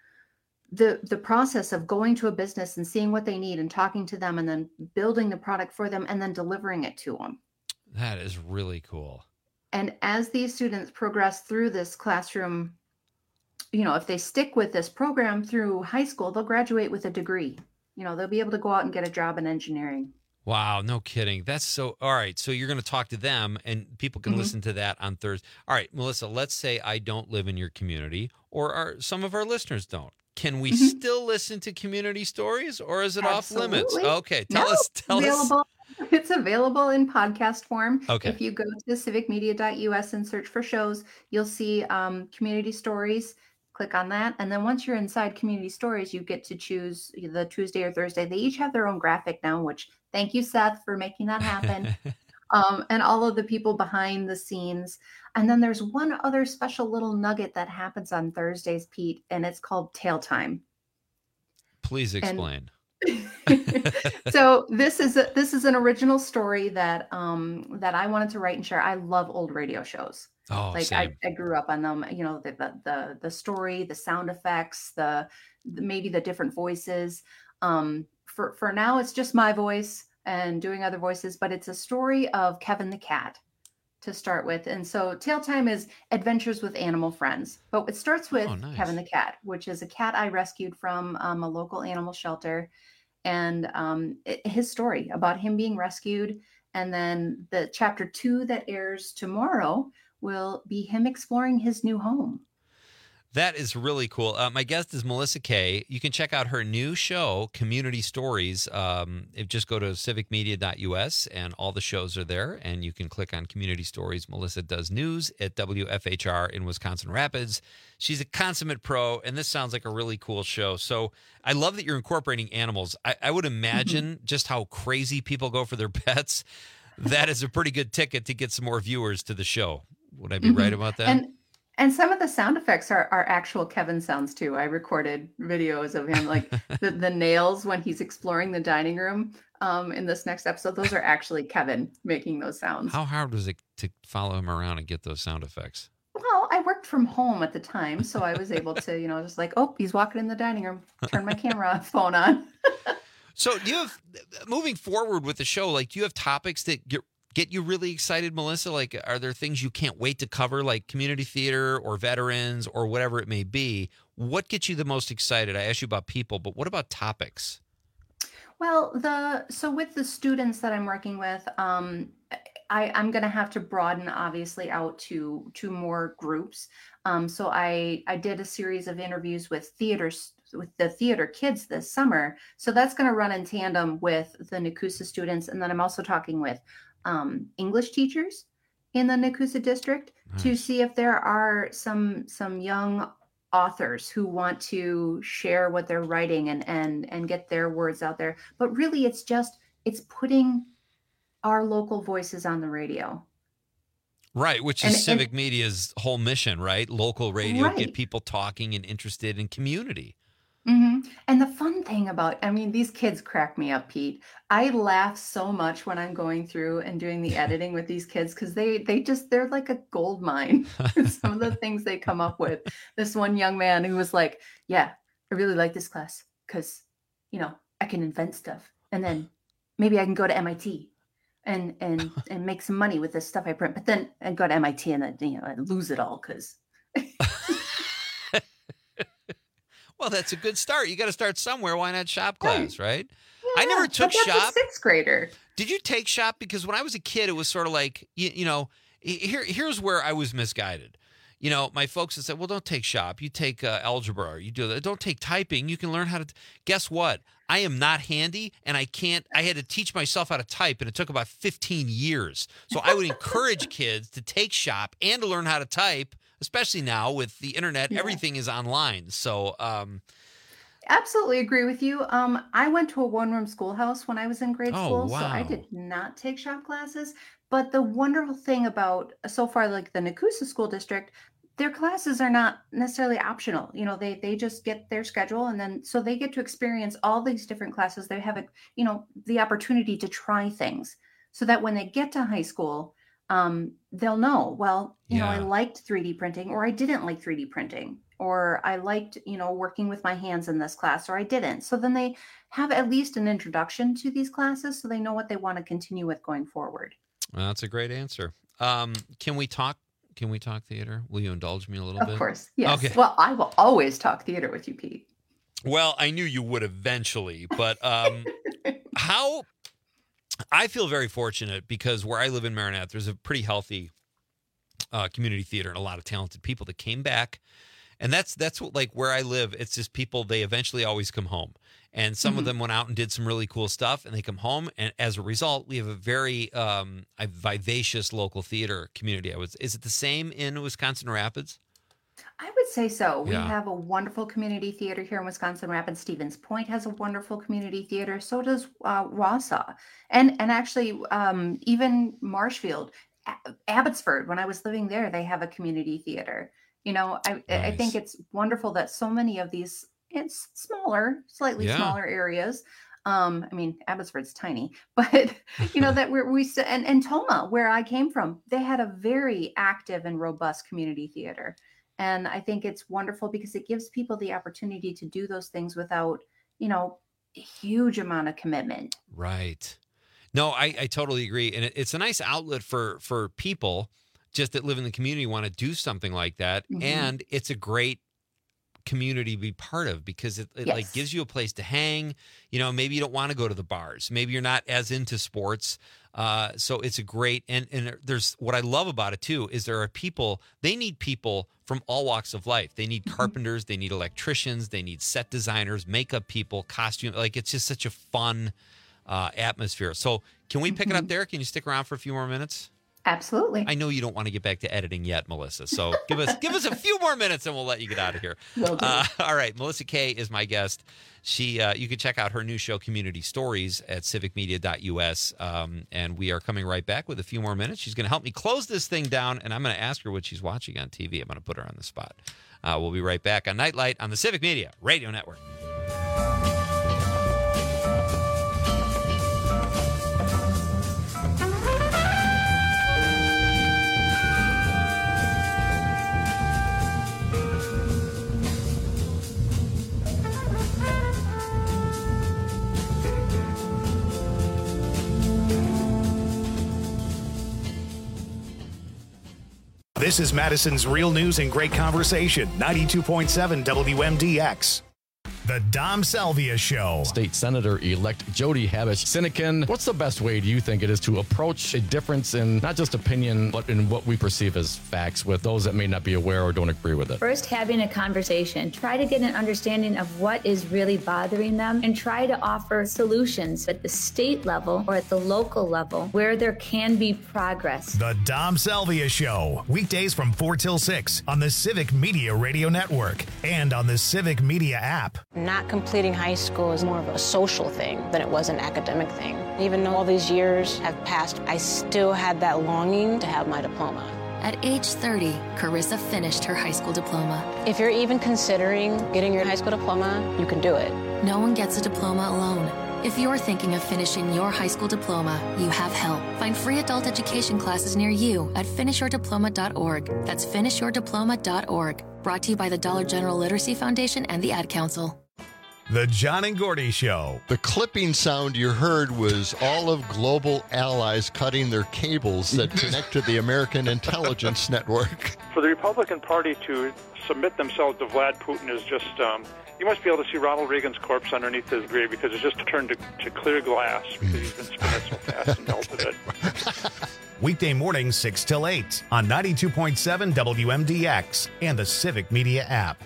the the process of going to a business and seeing what they need and talking to them and then building the product for them and then delivering it to them. That is really cool. And as these students progress through this classroom, you know, if they stick with this program through high school, they'll graduate with a degree. You know, they'll be able to go out and get a job in engineering. Wow, no kidding. That's so, all right. So you're going to talk to them and people can Mhm. listen to that on Thursday. All right, Melissa, let's say I don't live in your community or our, some of our listeners don't. Can we Mhm. still listen to community stories or is it off limits? Absolutely. Okay, tell No, us, tell us. available. It's available in podcast form. Okay. If you go to civic media dot U S and search for shows, you'll see um, community stories. Click on that. And then once you're inside community stories, you get to choose the Tuesday or Thursday. They each have their own graphic now, which thank you, Seth, for making that happen. um, and all of the people behind the scenes. And then there's one other special little nugget that happens on Thursdays, Pete, and it's called Tail Time. Please explain. So this is a, this is an original story that um that I wanted to write and share. I love old radio shows. Oh, like same. I, I grew up on them. You know, the the the, the story, the sound effects, the, the maybe the different voices. Um, for for now, it's just my voice and doing other voices, but it's a story of Kevin the cat to start with. And so Tail Time is adventures with animal friends, but it starts with Oh, nice. Kevin the cat, which is a cat I rescued from um, a local animal shelter. And um, it, his story about him being rescued. And then the chapter two that airs tomorrow will be him exploring his new home. That is really cool. Uh, my guest is Melissa Kay. You can check out her new show, Community Stories. Um, if just go to civic media dot U S and all the shows are there, and you can click on Community Stories. Melissa does news at W F H R in Wisconsin Rapids. She's a consummate pro, and this sounds like a really cool show. So I love that you're incorporating animals. I, I would imagine just how crazy people go for their pets. That is a pretty good ticket to get some more viewers to the show. Would I be Mhm. right about that? And and some of the sound effects are, are actual Kevin sounds too. I recorded videos of him, like the, the nails when he's exploring the dining room um, in this next episode. Those are actually Kevin making those sounds. How hard was it to follow him around and get those sound effects? Well, I worked from home at the time, so I was able to, you know, just like, oh, he's walking in the dining room, turn my camera phone on. So do you have, moving forward with the show, like, do you have topics that get, get you really excited, Melissa? Like, are there things you can't wait to cover, like community theater or veterans or whatever it may be? What gets you the most excited? I asked you about people, but what about topics? Well, the so with the students that I'm working with, um, I, I'm going to have to broaden, obviously, out to to more groups. Um, so I I did a series of interviews with theaters with the theater kids this summer. So that's going to run in tandem with the Nakusa students, and then I'm also talking with um, English teachers in the Nakusa district nice. to see if there are some some young authors who want to share what they're writing and and and get their words out there. But really, it's just it's putting our local voices on the radio. Right, which is and, Civic and, Media's whole mission, right? Local radio, right. Get people talking and interested in community. Mm-hmm. And the fun thing about, I mean, these kids crack me up, Pete. I laugh so much when I'm going through and doing the editing with these kids because they they just, they're like a gold mine. Some of the things they come up with. This one young man who was like, yeah, I really like this class because, you know, I can invent stuff. And then maybe I can go to M I T. And and and make some money with this stuff I print, but then I go to M I T and I, you know, I lose it all because. Well, that's a good start. You got to start somewhere. Why not shop class, right? right? Yeah, I never took but that's shop. A sixth grader. Did you take shop? Because when I was a kid, it was sort of like you, you know. Here, here's where I was misguided. You know, my folks had said, "Well, don't take shop. You take uh, algebra. Or you do that. Don't take typing. You can learn how to." T-. Guess what? I am not handy, and I can't. I had to teach myself how to type, and it took about fifteen years. So I would encourage kids to take shop and to learn how to type, especially now with the internet. Yeah. Everything is online. So, um, absolutely agree with you. Um, I went to a one-room schoolhouse when I was in grade oh, school, wow. so I did not take shop classes. But the wonderful thing about so far, like the Nakusa School District, their classes are not necessarily optional. You know, they they just get their schedule, and then so they get to experience all these different classes. They have, a, you know, the opportunity to try things, so that when they get to high school, um, they'll know. Well, you yeah. know, I liked three D printing, or I didn't like three D printing, or I liked, you know, working with my hands in this class, or I didn't. So then they have at least an introduction to these classes, so they know what they want to continue with going forward. Well, that's a great answer. Um, can we talk? Can we talk theater? Will you indulge me a little of bit? Of course, yes. Okay. Well, I will always talk theater with you, Pete. Well, I knew you would eventually, but um, how? I feel very fortunate because where I live in Marinette, there's a pretty healthy uh, community theater and a lot of talented people that came back. And that's that's what, like where I live, it's just people, they eventually always come home. And some mm-hmm. of them went out and did some really cool stuff, and they come home. And as a result, we have a very um, a vivacious local theater community. I was, is it the same in Wisconsin Rapids? I would say so. We Yeah. have a wonderful community theater here in Wisconsin Rapids. Stevens Point has a wonderful community theater. So does uh, Wausau. And, and actually, um, even Marshfield, A- Abbotsford, when I was living there, they have a community theater. You know, I, I think Nice. it's wonderful that so many of these, it's smaller, slightly Yeah. smaller areas. Um, I mean, Abbotsford's tiny, but you know that we're we st- and and Toma, where I came from, they had a very active and robust community theater, and I think it's wonderful because it gives people the opportunity to do those things without, you know, a huge amount of commitment. Right. No, I, I totally agree. And it, it's a nice outlet for for people just that live in the community want to do something like that. Mhm. And it's a great community to be part of because it, it like Yes. gives you a place to hang. You know, maybe you don't want to go to the bars. Maybe you're not as into sports. Uh, so it's a great, and, and there's, what I love about it too, is there are people, they need people from all walks of life. They need carpenters, they need electricians, they need set designers, makeup people, costume. Like it's just such a fun uh, atmosphere. So can we pick it up there? Can you stick around for a few more minutes? Absolutely. I know you don't want to get back to editing yet, Melissa. So give us give us a few more minutes, and we'll let you get out of here. Will do. Uh, all right, Melissa Kay is my guest. She, uh, you can check out her new show, Community Stories, at civic media dot U S. Um, and we are coming right back with a few more minutes. She's going to help me close this thing down, and I'm going to ask her what she's watching on T V. I'm going to put her on the spot. Uh, we'll be right back on Nightlight on the Civic Media Radio Network. This is Madison's Real News and Great Conversation, ninety-two point seven W M D X. The Dom Salvia Show. State Senator-elect Jody Habush-Sinekin, what's the best way, do you think, it is to approach a difference in not just opinion, but in what we perceive as facts with those that may not be aware or don't agree with it? First, having a conversation. Try to get an understanding of what is really bothering them and try to offer solutions at the state level or at the local level where there can be progress. The Dom Salvia Show. Weekdays from four till six on the Civic Media Radio Network and on the Civic Media app. Not completing high school is more of a social thing than it was an academic thing. Even though all these years have passed, I still had that longing to have my diploma. At age thirty, Carissa finished her high school diploma. If you're even considering getting your high school diploma, you can do it. No one gets a diploma alone. If you're thinking of finishing your high school diploma, you have help. Find free adult education classes near you at finish your diploma dot org. That's finish your diploma dot org. Brought to you by the Dollar General Literacy Foundation and the Ad Council. The John and Gordy Show. The clipping sound you heard was all of global allies cutting their cables that connect to the American intelligence network. For the Republican Party to submit themselves to Vlad Putin is just, um, you must be able to see Ronald Reagan's corpse underneath his grave because it's just turned to, to clear glass because he's been spinning so fast and melted it. Weekday mornings, six till eight on ninety-two point seven W M D X and the Civic Media app.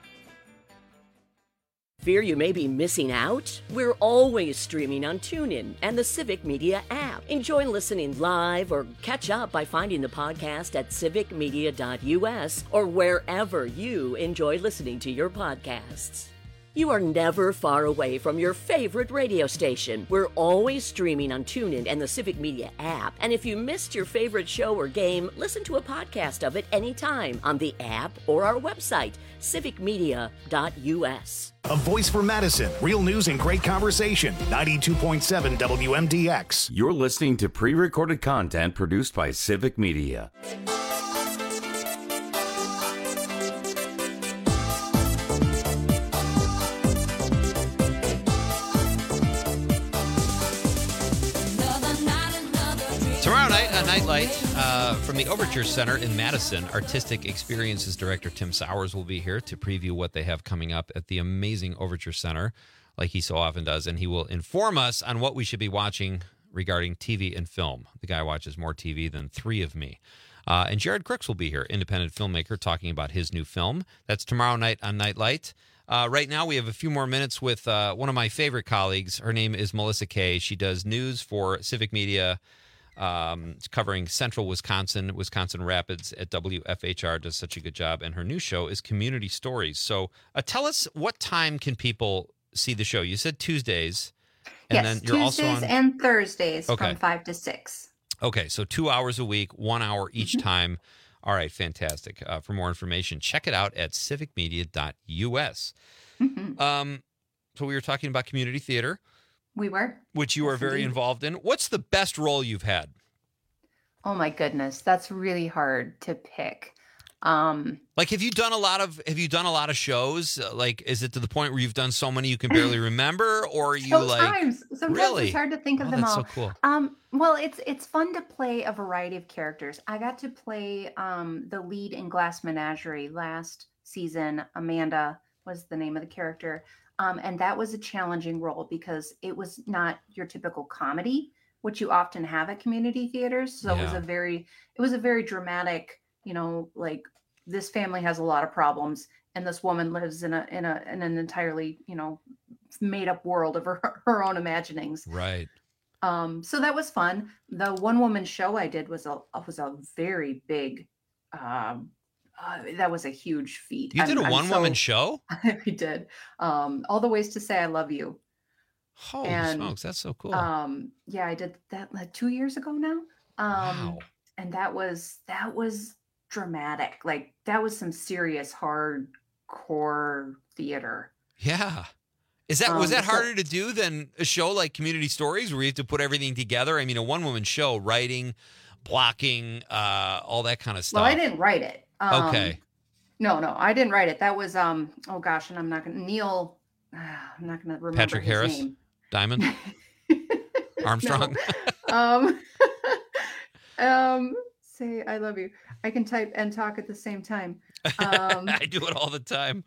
Fear you may be missing out? We're always streaming on TuneIn and the Civic Media app. Enjoy listening live or catch up by finding the podcast at civic media dot U S or wherever you enjoy listening to your podcasts. You are never far away from your favorite radio station. We're always streaming on TuneIn and the Civic Media app. And if you missed your favorite show or game, listen to a podcast of it anytime on the app or our website, civic media dot U S. A voice for Madison. Real news and great conversation. ninety-two point seven W M D X. You're listening to pre-recorded content produced by Civic Media. Tomorrow night on Nightlight uh, from the Overture Center in Madison, Artistic Experiences Director Tim Sowers will be here to preview what they have coming up at the amazing Overture Center, like he so often does, and he will inform us on what we should be watching regarding T V and film. The guy watches more T V than three of me. Uh, and Jared Crooks will be here, independent filmmaker, talking about his new film. That's tomorrow night on Nightlight. Uh, right now, we have a few more minutes with uh, one of my favorite colleagues. Her name is Melissa Kay. She does news for Civic Media. Um, it's covering central Wisconsin, Wisconsin Rapids at W F H R, does such a good job. And her new show is Community Stories. So uh, tell us, what time can people see the show? You said Tuesdays. And yes, then you're Tuesdays also on... and Thursdays okay. from five to six. Okay, so two hours a week, one hour each mm-hmm. time. All right, fantastic. Uh, for more information, check it out at civic media dot U S. Mm-hmm. Um, so we were talking about community theater. We were. Which you are very Indeed. involved in. What's the best role you've had? Oh, my goodness. That's really hard to pick. Um, like, have you done a lot of, have you done a lot of shows? Like, is it to the point where you've done so many you can barely remember? Or are you sometimes, like, sometimes really? It's hard to think of oh, them that's all. so cool. Um, well, it's, it's fun to play a variety of characters. I got to play um, the lead in Glass Menagerie last season. Amanda was the name of the character. Um, and that was a challenging role because it was not your typical comedy, which you often have at community theaters. So yeah. it was a very, it was a very dramatic, you know, like this family has a lot of problems and this woman lives in a, in a, in an entirely, you know, made up world of her, her own imaginings. Right. Um, so that was fun. The one woman show I did was a, was a very big, um, Uh, that was a huge feat. You did I'm, a one-woman so, show? I did. Um, all the ways to say I love you. Holy and, smokes, that's so cool. Um, yeah, I did that like two years ago now. Um, wow. And that was that was dramatic. Like that was some serious hardcore theater. Yeah. Is that um, was that so, harder to do than a show like Community Stories, where you have to put everything together? I mean, a one-woman show, writing, blocking, uh, all that kind of stuff. Well, I didn't write it. Um, okay. No, no, I didn't write it. That was um. Oh gosh, and I'm not gonna Neil. Uh, I'm not gonna remember Patrick his Harris, name. Diamond, Armstrong. um. um. Say I love you. I can type and talk at the same time. Um, I do it all the time.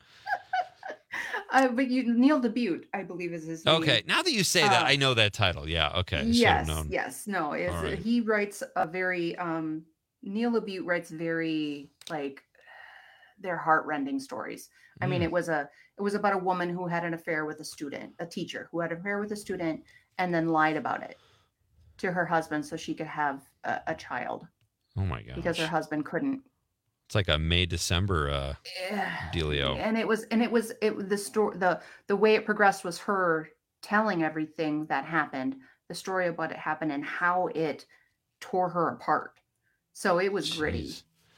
uh, but you, Neil DeBute, I believe, is his name. Okay, now that you say that, Uh, I know that title. Yeah, okay. I should have Yes, known. yes. No, it's, All right. he writes a very, um, Neil DeBute writes very, like, they're heart-rending stories. I mean, Mm. it was a, it was about a woman who had an affair with a student, a teacher who had an affair with a student and then lied about it to her husband so she could have a, a child Oh my gosh. because her husband couldn't. It's like a May December uh, dealio. And it was, and it was, it the story, the the way it progressed was her telling everything that happened, the story about it happened, and how it tore her apart. So it was gritty.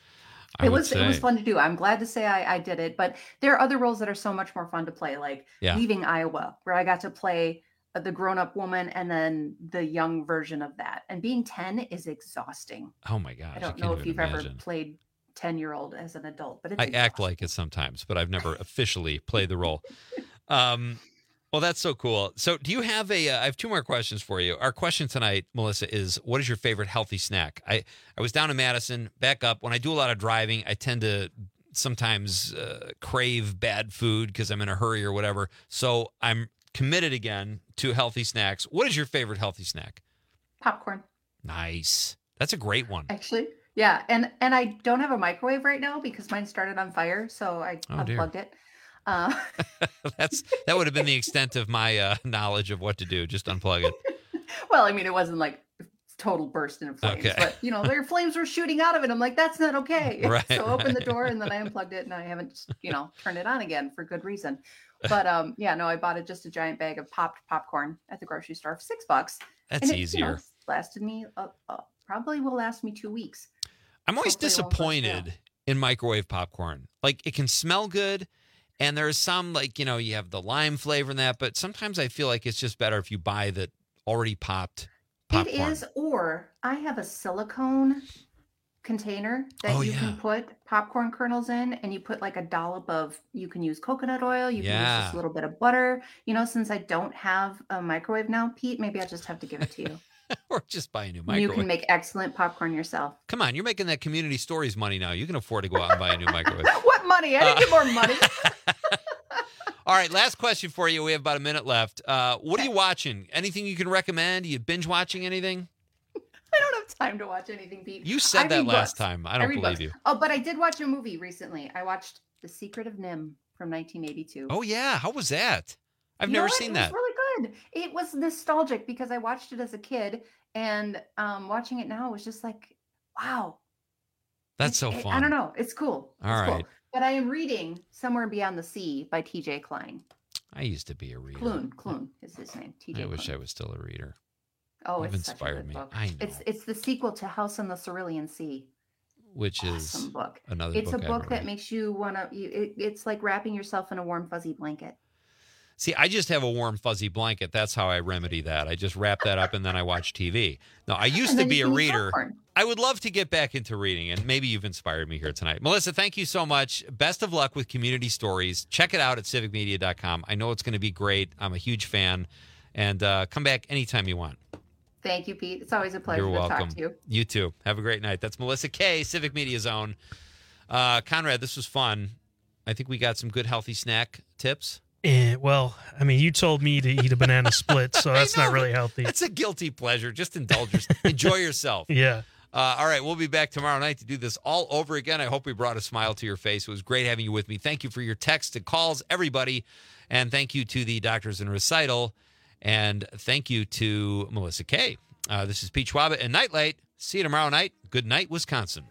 I It would was it was say. fun to do. I'm glad to say I, I did it, but there are other roles that are so much more fun to play, like Yeah. Leaving Iowa, where I got to play uh, the grown-up woman and then the young version of that. And being ten is exhausting. Oh my gosh. I don't can't know if even you've imagine. ever played ten-year-old as an adult, but it's I act like it sometimes, but I've never officially played the role. Um, well, that's so cool. So do you have a, uh, I have two more questions for you. Our question tonight, Melissa, is what is your favorite healthy snack? I, I was down in Madison, back up. When I do a lot of driving, I tend to sometimes uh, crave bad food because I'm in a hurry or whatever. So I'm committed again to healthy snacks. What is your favorite healthy snack? popcorn. Nice. That's a great one. Actually, yeah, and and I don't have a microwave right now because mine started on fire, so I Oh, dear. unplugged it. Uh, That's that would have been the extent of my uh, knowledge of what to do. Just unplug it. well, I mean, it wasn't like total burst into flames, Okay. but you know, their flames were shooting out of it. I'm like, that's not okay. Right, so I opened the right. door and then I unplugged it, and I haven't, you know, turned it on again for good reason. But um, yeah, no, I bought it just a giant bag of popped popcorn at the grocery store for six bucks. That's and it, you know, easier. lasted me uh, uh, probably will last me two weeks. I'm always Hopefully it won't go stale. disappointed in microwave popcorn. Like it can smell good, and there's some like you know you have the lime flavor in that, but sometimes I feel like it's just better if you buy the already popped popcorn. It is, or I have a silicone container that Oh, you yeah. can put popcorn kernels in, and you put like a dollop of, you can use coconut oil, you can use Yeah. just a little bit of butter. You know, since I don't have a microwave now, Pete, maybe I just have to give it to you. Or just buy a new You microwave. can make excellent popcorn yourself. Come on, you're making that community stories money now. You can afford to go out and buy a new microwave. What money? I didn't Uh, get more money. All right, last question for you. We have about a minute left. Uh, what are you watching? Anything you can recommend? Are you binge watching anything? I don't have time to watch anything, Pete. You I said that read last books. time. I don't read believe books. you. Oh, but I did watch a movie recently. I watched The Secret of Nim from nineteen eighty-two. Oh yeah, how was that? I've You know never what? seen it that. was really good. It was nostalgic because I watched it as a kid, and um, watching it now was just like, wow. That's so It- fun. I don't know. It's cool. All it's right. Cool. But I am reading Somewhere Beyond the Sea by T J Klein. I used to be a reader. Clune. Clune is his name. T J I wish Clune. I was still a reader. Oh, You've it's such a inspired good me. book. I know. It's it's the sequel to House on the Cerulean Sea. Which is Awesome book. another It's book a I book haven't that read. makes you want to. It, it's like wrapping yourself in a warm fuzzy blanket. See, I just have a warm, fuzzy blanket. That's how I remedy that. I just wrap that up and then I watch T V. No, I used And to then be you a can eat reader. popcorn. I would love to get back into reading, and maybe you've inspired me here tonight. Melissa, thank you so much. Best of luck with Community Stories. Check it out at civic media dot com. I know it's going to be great. I'm a huge fan. And uh, come back anytime you want. Thank you, Pete. It's always a pleasure You're to welcome. talk to you. You too. Have a great night. That's Melissa Kay, Civic Media Zone. Uh, Conrad, this was fun. I think we got some good healthy snack tips. Eh, well, I mean, you told me to eat a banana split, so that's not really healthy. It's a guilty pleasure. Just indulge yourself. Enjoy yourself. Yeah. Uh, all right, we'll be back tomorrow night to do this all over again. I hope we brought a smile to your face. It was great having you with me. Thank you for your texts and calls, everybody. And thank you to the Doctors in Recital. And thank you to Melissa Kay. Uh, this is Pete Schwab and Nightlight. See you tomorrow night. Good night, Wisconsin.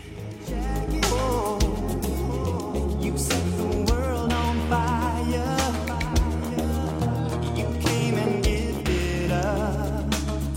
You set the world on fire. You came and gifted us.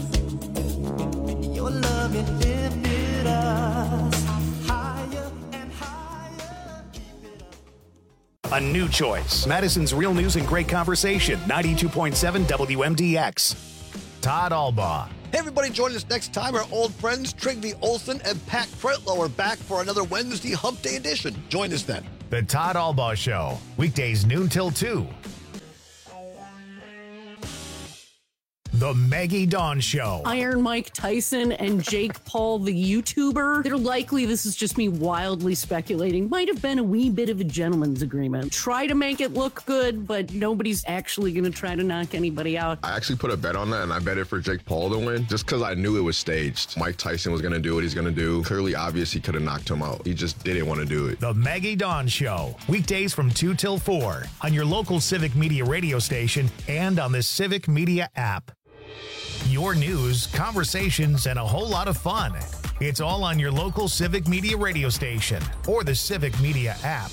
Your love, it lifted us higher and higher. A new choice. Madison's Real News and Great Conversation. ninety-two point seven W M D X. Todd Albaugh. Hey, everybody, join us next time. Our old friends Trigby Olson and Pat Pretlow are back for another Wednesday Hump Day edition. Join us then. The Todd Albaugh Show. Weekdays noon till two. The The Maggie Dawn Show. Iron Mike Tyson and Jake Paul, the YouTuber, they're likely, this is just me wildly speculating, might have been a wee bit of a gentleman's agreement. Try to make it look good, but nobody's actually going to try to knock anybody out. I actually put a bet on that, and I bet it for Jake Paul to win, just because I knew it was staged. Mike Tyson was going to do what he's going to do. Clearly obvious he could have knocked him out. He just didn't want to do it. The Maggie Dawn Show. Weekdays from two till four on your local Civic Media radio station and on the Civic Media app. Your news, conversations, and a whole lot of fun. It's all on your local Civic Media radio station or the Civic Media app.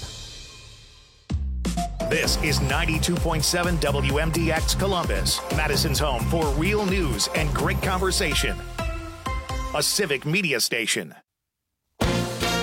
This is ninety-two point seven W M D X Columbus, Madison's home for real news and great conversation. A Civic Media station.